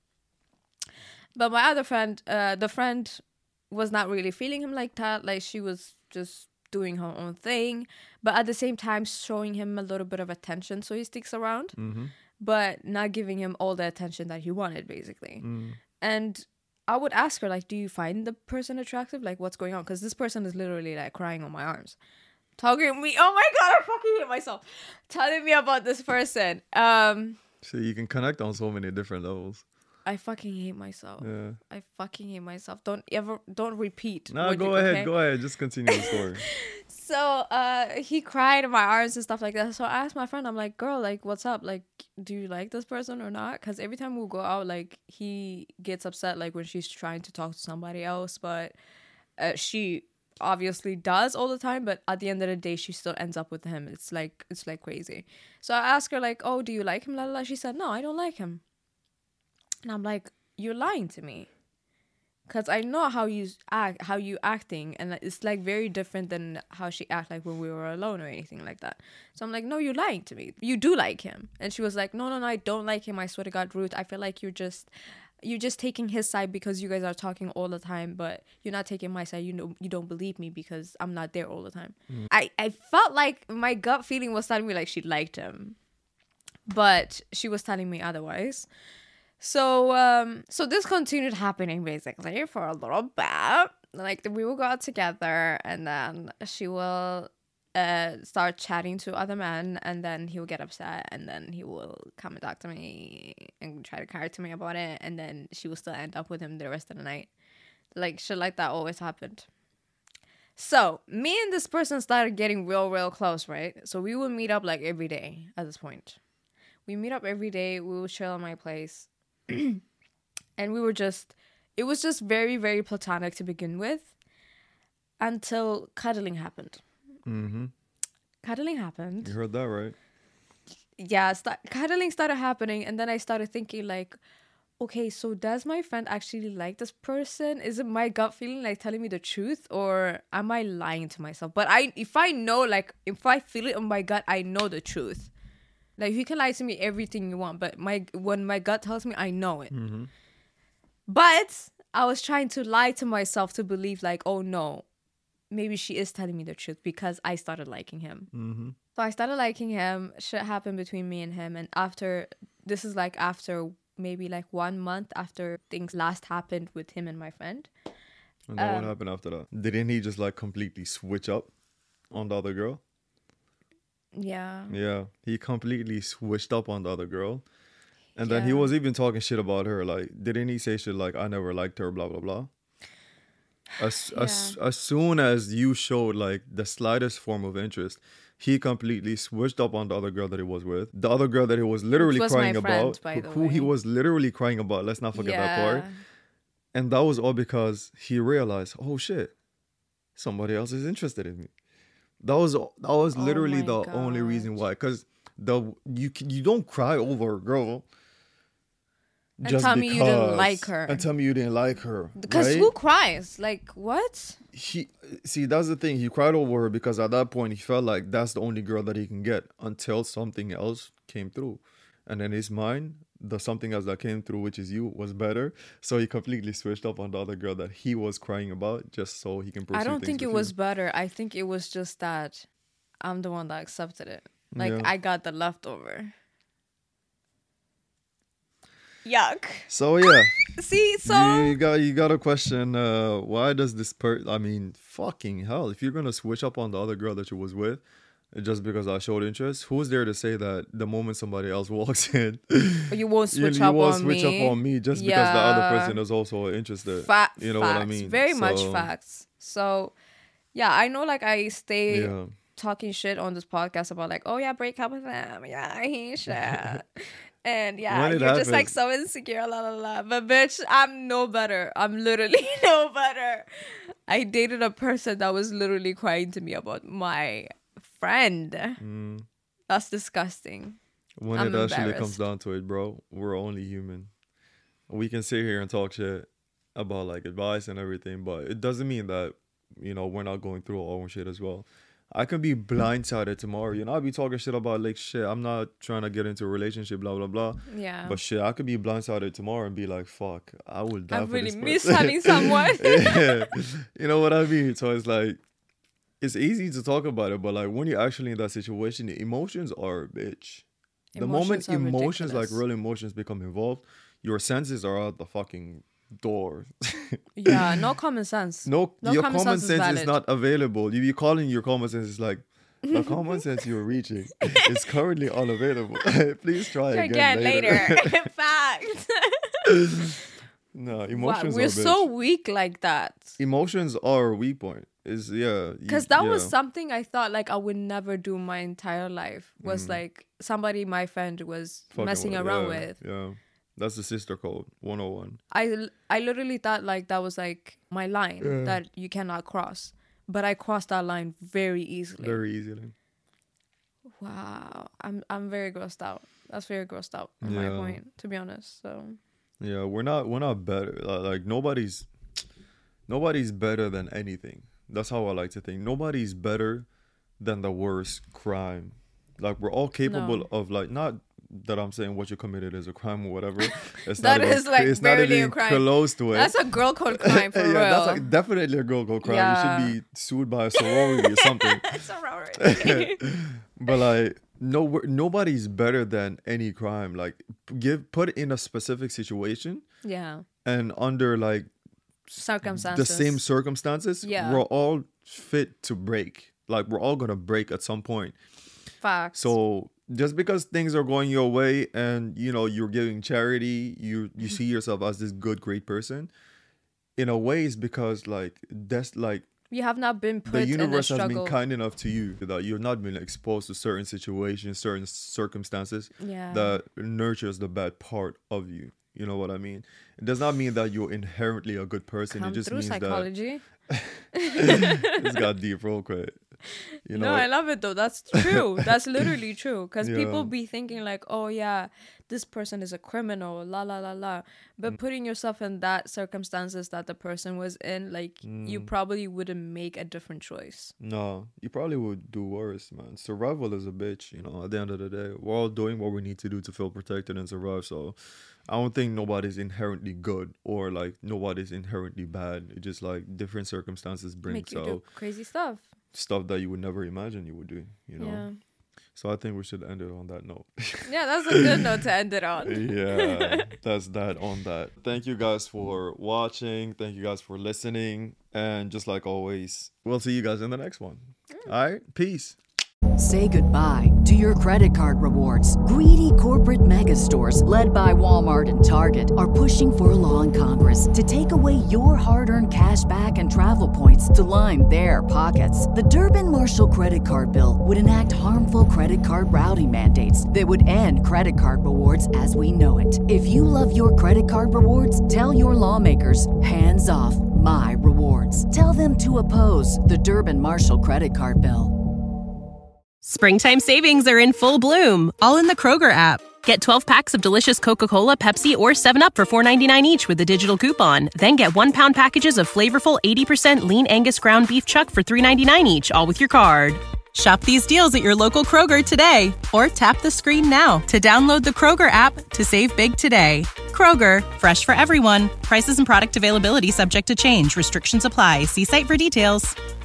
[SPEAKER 3] But my other friend, uh, the friend was not really feeling him like that. Like she was just doing her own thing, but at the same time showing him a little bit of attention so he sticks around,
[SPEAKER 4] Mm-hmm.
[SPEAKER 3] but not giving him all the attention that he wanted, basically.
[SPEAKER 4] Mm.
[SPEAKER 3] And I would ask her, like, do you find the person attractive? Like, what's going on? Because this person is literally, like, crying on my arms. Talking to me. Oh, my God, I fucking hate myself. Telling me about this person. Um,
[SPEAKER 4] So you can connect on so many different levels.
[SPEAKER 3] I fucking hate myself.
[SPEAKER 4] Yeah.
[SPEAKER 3] I fucking hate myself. Don't ever, don't repeat.
[SPEAKER 4] No,
[SPEAKER 3] what
[SPEAKER 4] go
[SPEAKER 3] you-
[SPEAKER 4] ahead,
[SPEAKER 3] okay?
[SPEAKER 4] go ahead. Just continue the story.
[SPEAKER 3] So uh, he cried in my arms and stuff like that. So I asked my friend, I'm like, girl, like, what's up? Like, do you like this person or not? Because every time we go out, like, he gets upset, like, when she's trying to talk to somebody else. But uh, she obviously does all the time. But at the end of the day, she still ends up with him. It's like, it's like crazy. So I asked her, like, oh, do you like him? La, la, la. She said, no, I don't like him. And I'm like, you're lying to me. Because I know how you act, how you acting, and it's like very different than how she act like when we were alone or anything like that. So I'm like, no, you're lying to me. You do like him. And she was like, no, no, no, I don't like him. I swear to God, Ruth, I feel like you're just, you're just taking his side because you guys are talking all the time, but you're not taking my side. You know, you don't believe me because I'm not there all the time. Mm. I, I felt like my gut feeling was telling me like she liked him, but she was telling me otherwise. So, um, so this continued happening basically for a little bit. Like we will go out together, and then she will uh start chatting to other men, and then he will get upset, and then he will come and talk to me and try to cry to me about it, and then she will still end up with him the rest of the night. Like shit like that always happened. So me and this person started getting real, real close, right? So we would meet up like every day at this point. We meet up every day. We would chill at my place. And we were just, it was just very, very platonic to begin with until cuddling happened.
[SPEAKER 4] Mm-hmm.
[SPEAKER 3] Cuddling happened.
[SPEAKER 4] You heard that, right?
[SPEAKER 3] Yeah, st- cuddling started happening. And then I started thinking like, okay, so does my friend actually like this person? Is it my gut feeling like telling me the truth, or am I lying to myself? But I, if I know, like, if I feel it in my gut, I know the truth. Like, you can lie to me everything you want, but my when my gut tells me, I know it.
[SPEAKER 4] Mm-hmm.
[SPEAKER 3] But I was trying to lie to myself to believe, like, oh, no, maybe she is telling me the truth because I started liking him.
[SPEAKER 4] Mm-hmm.
[SPEAKER 3] So I started liking him. Shit happened between me and him. And after, this is like after maybe like one month after things last happened with him and my friend.
[SPEAKER 4] And then
[SPEAKER 3] Um,
[SPEAKER 4] what happened after that? Didn't he just like completely switch up on the other girl?
[SPEAKER 3] Yeah.
[SPEAKER 4] Yeah, he completely switched up on the other girl. And then he
[SPEAKER 3] Yeah.
[SPEAKER 4] was even talking shit about her. Like, didn't he say shit like, I never liked her, blah, blah, blah? As, as, as soon as you showed like the slightest form of interest, he completely switched up on the other girl that he was with. The other girl that he was literally
[SPEAKER 3] was
[SPEAKER 4] crying
[SPEAKER 3] my friend,
[SPEAKER 4] about,
[SPEAKER 3] by
[SPEAKER 4] who,
[SPEAKER 3] the
[SPEAKER 4] who he
[SPEAKER 3] way.
[SPEAKER 4] was literally crying about. Let's not forget that part. And that was all because he realized, oh shit, somebody else is interested in me. That was that was
[SPEAKER 3] Oh
[SPEAKER 4] literally
[SPEAKER 3] my
[SPEAKER 4] the only reason
[SPEAKER 3] God.
[SPEAKER 4] why. Because the you c- you don't cry over a girl
[SPEAKER 3] And tell me you didn't like her.
[SPEAKER 4] And tell me you didn't like her.
[SPEAKER 3] Because
[SPEAKER 4] right?
[SPEAKER 3] who cries? Like, what?
[SPEAKER 4] He see that's the thing. He cried over her because at that point he felt like that's the only girl that he can get until something else came through, and in his mind, the something else that came through, which is you, was better. So he completely switched up on the other girl that he was crying about just so he can pursue
[SPEAKER 3] I don't
[SPEAKER 4] things
[SPEAKER 3] think it
[SPEAKER 4] with
[SPEAKER 3] was
[SPEAKER 4] you.
[SPEAKER 3] better. I think it was just that I'm the one that accepted it. Like,
[SPEAKER 4] Yeah.
[SPEAKER 3] I got the leftover. Yuck.
[SPEAKER 4] So yeah,
[SPEAKER 3] See, so
[SPEAKER 4] you got you got to question uh, why does this per? I mean, fucking hell! If you're gonna switch up on the other girl that you was with, just because I showed interest, who's there to say that the moment somebody else walks in,
[SPEAKER 3] you won't switch
[SPEAKER 4] you,
[SPEAKER 3] up
[SPEAKER 4] you won't
[SPEAKER 3] on
[SPEAKER 4] switch
[SPEAKER 3] me.
[SPEAKER 4] up on me just because the other
[SPEAKER 3] Yeah.
[SPEAKER 4] person is also interested?
[SPEAKER 3] Fa-
[SPEAKER 4] you know
[SPEAKER 3] facts.
[SPEAKER 4] what I mean?
[SPEAKER 3] Very much
[SPEAKER 4] So,
[SPEAKER 3] facts. So, yeah, I know, like, I stay
[SPEAKER 4] Yeah.
[SPEAKER 3] talking shit on this podcast about, like, oh, yeah, break up with him. Yeah, I hate shit. And yeah,
[SPEAKER 4] When
[SPEAKER 3] you're
[SPEAKER 4] it
[SPEAKER 3] just like
[SPEAKER 4] happens-
[SPEAKER 3] so insecure, la la la. But bitch, I'm no better. I'm literally no better. I dated a person that was literally crying to me about my friend.
[SPEAKER 4] Mm.
[SPEAKER 3] That's disgusting.
[SPEAKER 4] When
[SPEAKER 3] I'm
[SPEAKER 4] it actually
[SPEAKER 3] embarrassed.
[SPEAKER 4] comes down to it, bro, we're only human. We can sit here and talk shit about like advice and everything, but it doesn't mean that, you know, we're not going through our own shit as well. I can be blindsided tomorrow. You know, I'll be talking shit about like shit. I'm not trying to get into a relationship, blah, blah, blah.
[SPEAKER 3] Yeah.
[SPEAKER 4] But shit, I could be blindsided tomorrow and be like, fuck, I will die
[SPEAKER 3] I
[SPEAKER 4] for
[SPEAKER 3] really
[SPEAKER 4] this
[SPEAKER 3] miss
[SPEAKER 4] person.
[SPEAKER 3] having someone.
[SPEAKER 4] Yeah. You know what I mean? So it's like, it's easy to talk about it, but like when you're actually in that situation, the emotions are a bitch. The moment
[SPEAKER 3] Emotions are
[SPEAKER 4] emotions, like
[SPEAKER 3] ridiculous.
[SPEAKER 4] real emotions, become involved, your senses are out the fucking door.
[SPEAKER 3] Yeah, no common sense.
[SPEAKER 4] No,
[SPEAKER 3] No
[SPEAKER 4] your
[SPEAKER 3] common
[SPEAKER 4] common
[SPEAKER 3] sense is
[SPEAKER 4] sense is
[SPEAKER 3] valid.
[SPEAKER 4] not available. You be calling your common sense is like the common sense you're reaching is currently unavailable. Please try
[SPEAKER 3] Try
[SPEAKER 4] again,
[SPEAKER 3] again
[SPEAKER 4] later.
[SPEAKER 3] later. Fact.
[SPEAKER 4] No,
[SPEAKER 3] Wow,
[SPEAKER 4] emotions
[SPEAKER 3] we're
[SPEAKER 4] are
[SPEAKER 3] so
[SPEAKER 4] bitch.
[SPEAKER 3] weak like that.
[SPEAKER 4] Emotions are a weak point. Is yeah.
[SPEAKER 3] Because that
[SPEAKER 4] yeah.
[SPEAKER 3] was something I thought like I would never do my entire life. Was
[SPEAKER 4] Mm.
[SPEAKER 3] like somebody my friend was
[SPEAKER 4] Fucking
[SPEAKER 3] messing
[SPEAKER 4] with,
[SPEAKER 3] around
[SPEAKER 4] yeah,
[SPEAKER 3] with.
[SPEAKER 4] Yeah. That's the sister code one oh one.
[SPEAKER 3] I I literally thought like that was like my line
[SPEAKER 4] Yeah.
[SPEAKER 3] that you cannot cross. But I crossed that line very easily.
[SPEAKER 4] Very easily.
[SPEAKER 3] Wow. I'm I'm very grossed out. That's very grossed out on
[SPEAKER 4] Yeah.
[SPEAKER 3] my point, to be honest. So
[SPEAKER 4] Yeah, we're not we're not better. Like, like nobody's nobody's better than anything. That's how I like to think. Nobody's better than the worst crime. Like we're all capable
[SPEAKER 3] No.
[SPEAKER 4] of like not that I'm saying what you committed is a crime or whatever. It's
[SPEAKER 3] That
[SPEAKER 4] not even,
[SPEAKER 3] is, like,
[SPEAKER 4] it's not
[SPEAKER 3] barely a
[SPEAKER 4] even
[SPEAKER 3] crime.
[SPEAKER 4] close to it.
[SPEAKER 3] that's a girl code crime for
[SPEAKER 4] yeah,
[SPEAKER 3] real.
[SPEAKER 4] that's like definitely a girl code crime.
[SPEAKER 3] Yeah.
[SPEAKER 4] You should be sued by a sorority or something.
[SPEAKER 3] Sorority.
[SPEAKER 4] But like no we're- nobody's better than any crime. Like give put it in a specific situation
[SPEAKER 3] Yeah.
[SPEAKER 4] and under like
[SPEAKER 3] Circumstances.
[SPEAKER 4] the same circumstances,
[SPEAKER 3] Yeah.
[SPEAKER 4] we're all fit to break. Like we're all gonna break at some point.
[SPEAKER 3] Facts.
[SPEAKER 4] So just because things are going your way and you know you're giving charity, you you see yourself as this good, great person. In a way, it's because like that's like
[SPEAKER 3] you have not been put
[SPEAKER 4] the
[SPEAKER 3] in a
[SPEAKER 4] universe has
[SPEAKER 3] struggle.
[SPEAKER 4] been kind enough to you that you've not been exposed to certain situations, certain circumstances
[SPEAKER 3] Yeah.
[SPEAKER 4] that nurtures the bad part of you. You know what I mean? It does not mean that you're inherently a good person.
[SPEAKER 3] Come
[SPEAKER 4] it just
[SPEAKER 3] through
[SPEAKER 4] means
[SPEAKER 3] psychology.
[SPEAKER 4] that this got deep real quick. You know,
[SPEAKER 3] No, I love it though. That's true. That's literally true. Because
[SPEAKER 4] Yeah.
[SPEAKER 3] people be thinking like, oh yeah, this person is a criminal, la la la la. But putting yourself in that circumstances that the person was in, like you probably wouldn't make a different choice.
[SPEAKER 4] no, you probably would do worse, man. Survival is a bitch. You know, at the end of the day, we're all doing what we need to do to feel protected and survive. So, I don't think nobody's inherently good or like nobody's inherently bad. It's just like different circumstances bring
[SPEAKER 3] Make you
[SPEAKER 4] so
[SPEAKER 3] do crazy stuff.
[SPEAKER 4] stuff that you would never imagine you would do. You know.
[SPEAKER 3] Yeah.
[SPEAKER 4] So I think we should end it on that note.
[SPEAKER 3] Yeah, that's a good note to end it on.
[SPEAKER 4] Yeah, that's that on that. Thank you guys for watching. Thank you guys for listening. And just like always, we'll see you guys in the next one. All right. Peace.
[SPEAKER 1] Say goodbye to your credit card rewards. Greedy corporate mega stores, led by Walmart and Target, are pushing for a law in Congress to take away your hard-earned cash back and travel points to line their pockets. The Durbin-Marshall credit card bill would enact harmful credit card routing mandates that would end credit card rewards as we know it. If you love your credit card rewards, tell your lawmakers, hands off my rewards. Tell them to oppose the Durbin-Marshall credit card bill.
[SPEAKER 2] Springtime savings are in full bloom, all in the Kroger app. Get twelve packs of delicious Coca-Cola, Pepsi, or seven up for four ninety-nine each with a digital coupon. Then get one pound packages of flavorful eighty percent lean Angus ground beef chuck for three ninety-nine each, all with your card. Shop these deals at your local Kroger today, or tap the screen now to download the Kroger app to save big today. Kroger, fresh for everyone. Prices and product availability subject to change. Restrictions apply. See site for details.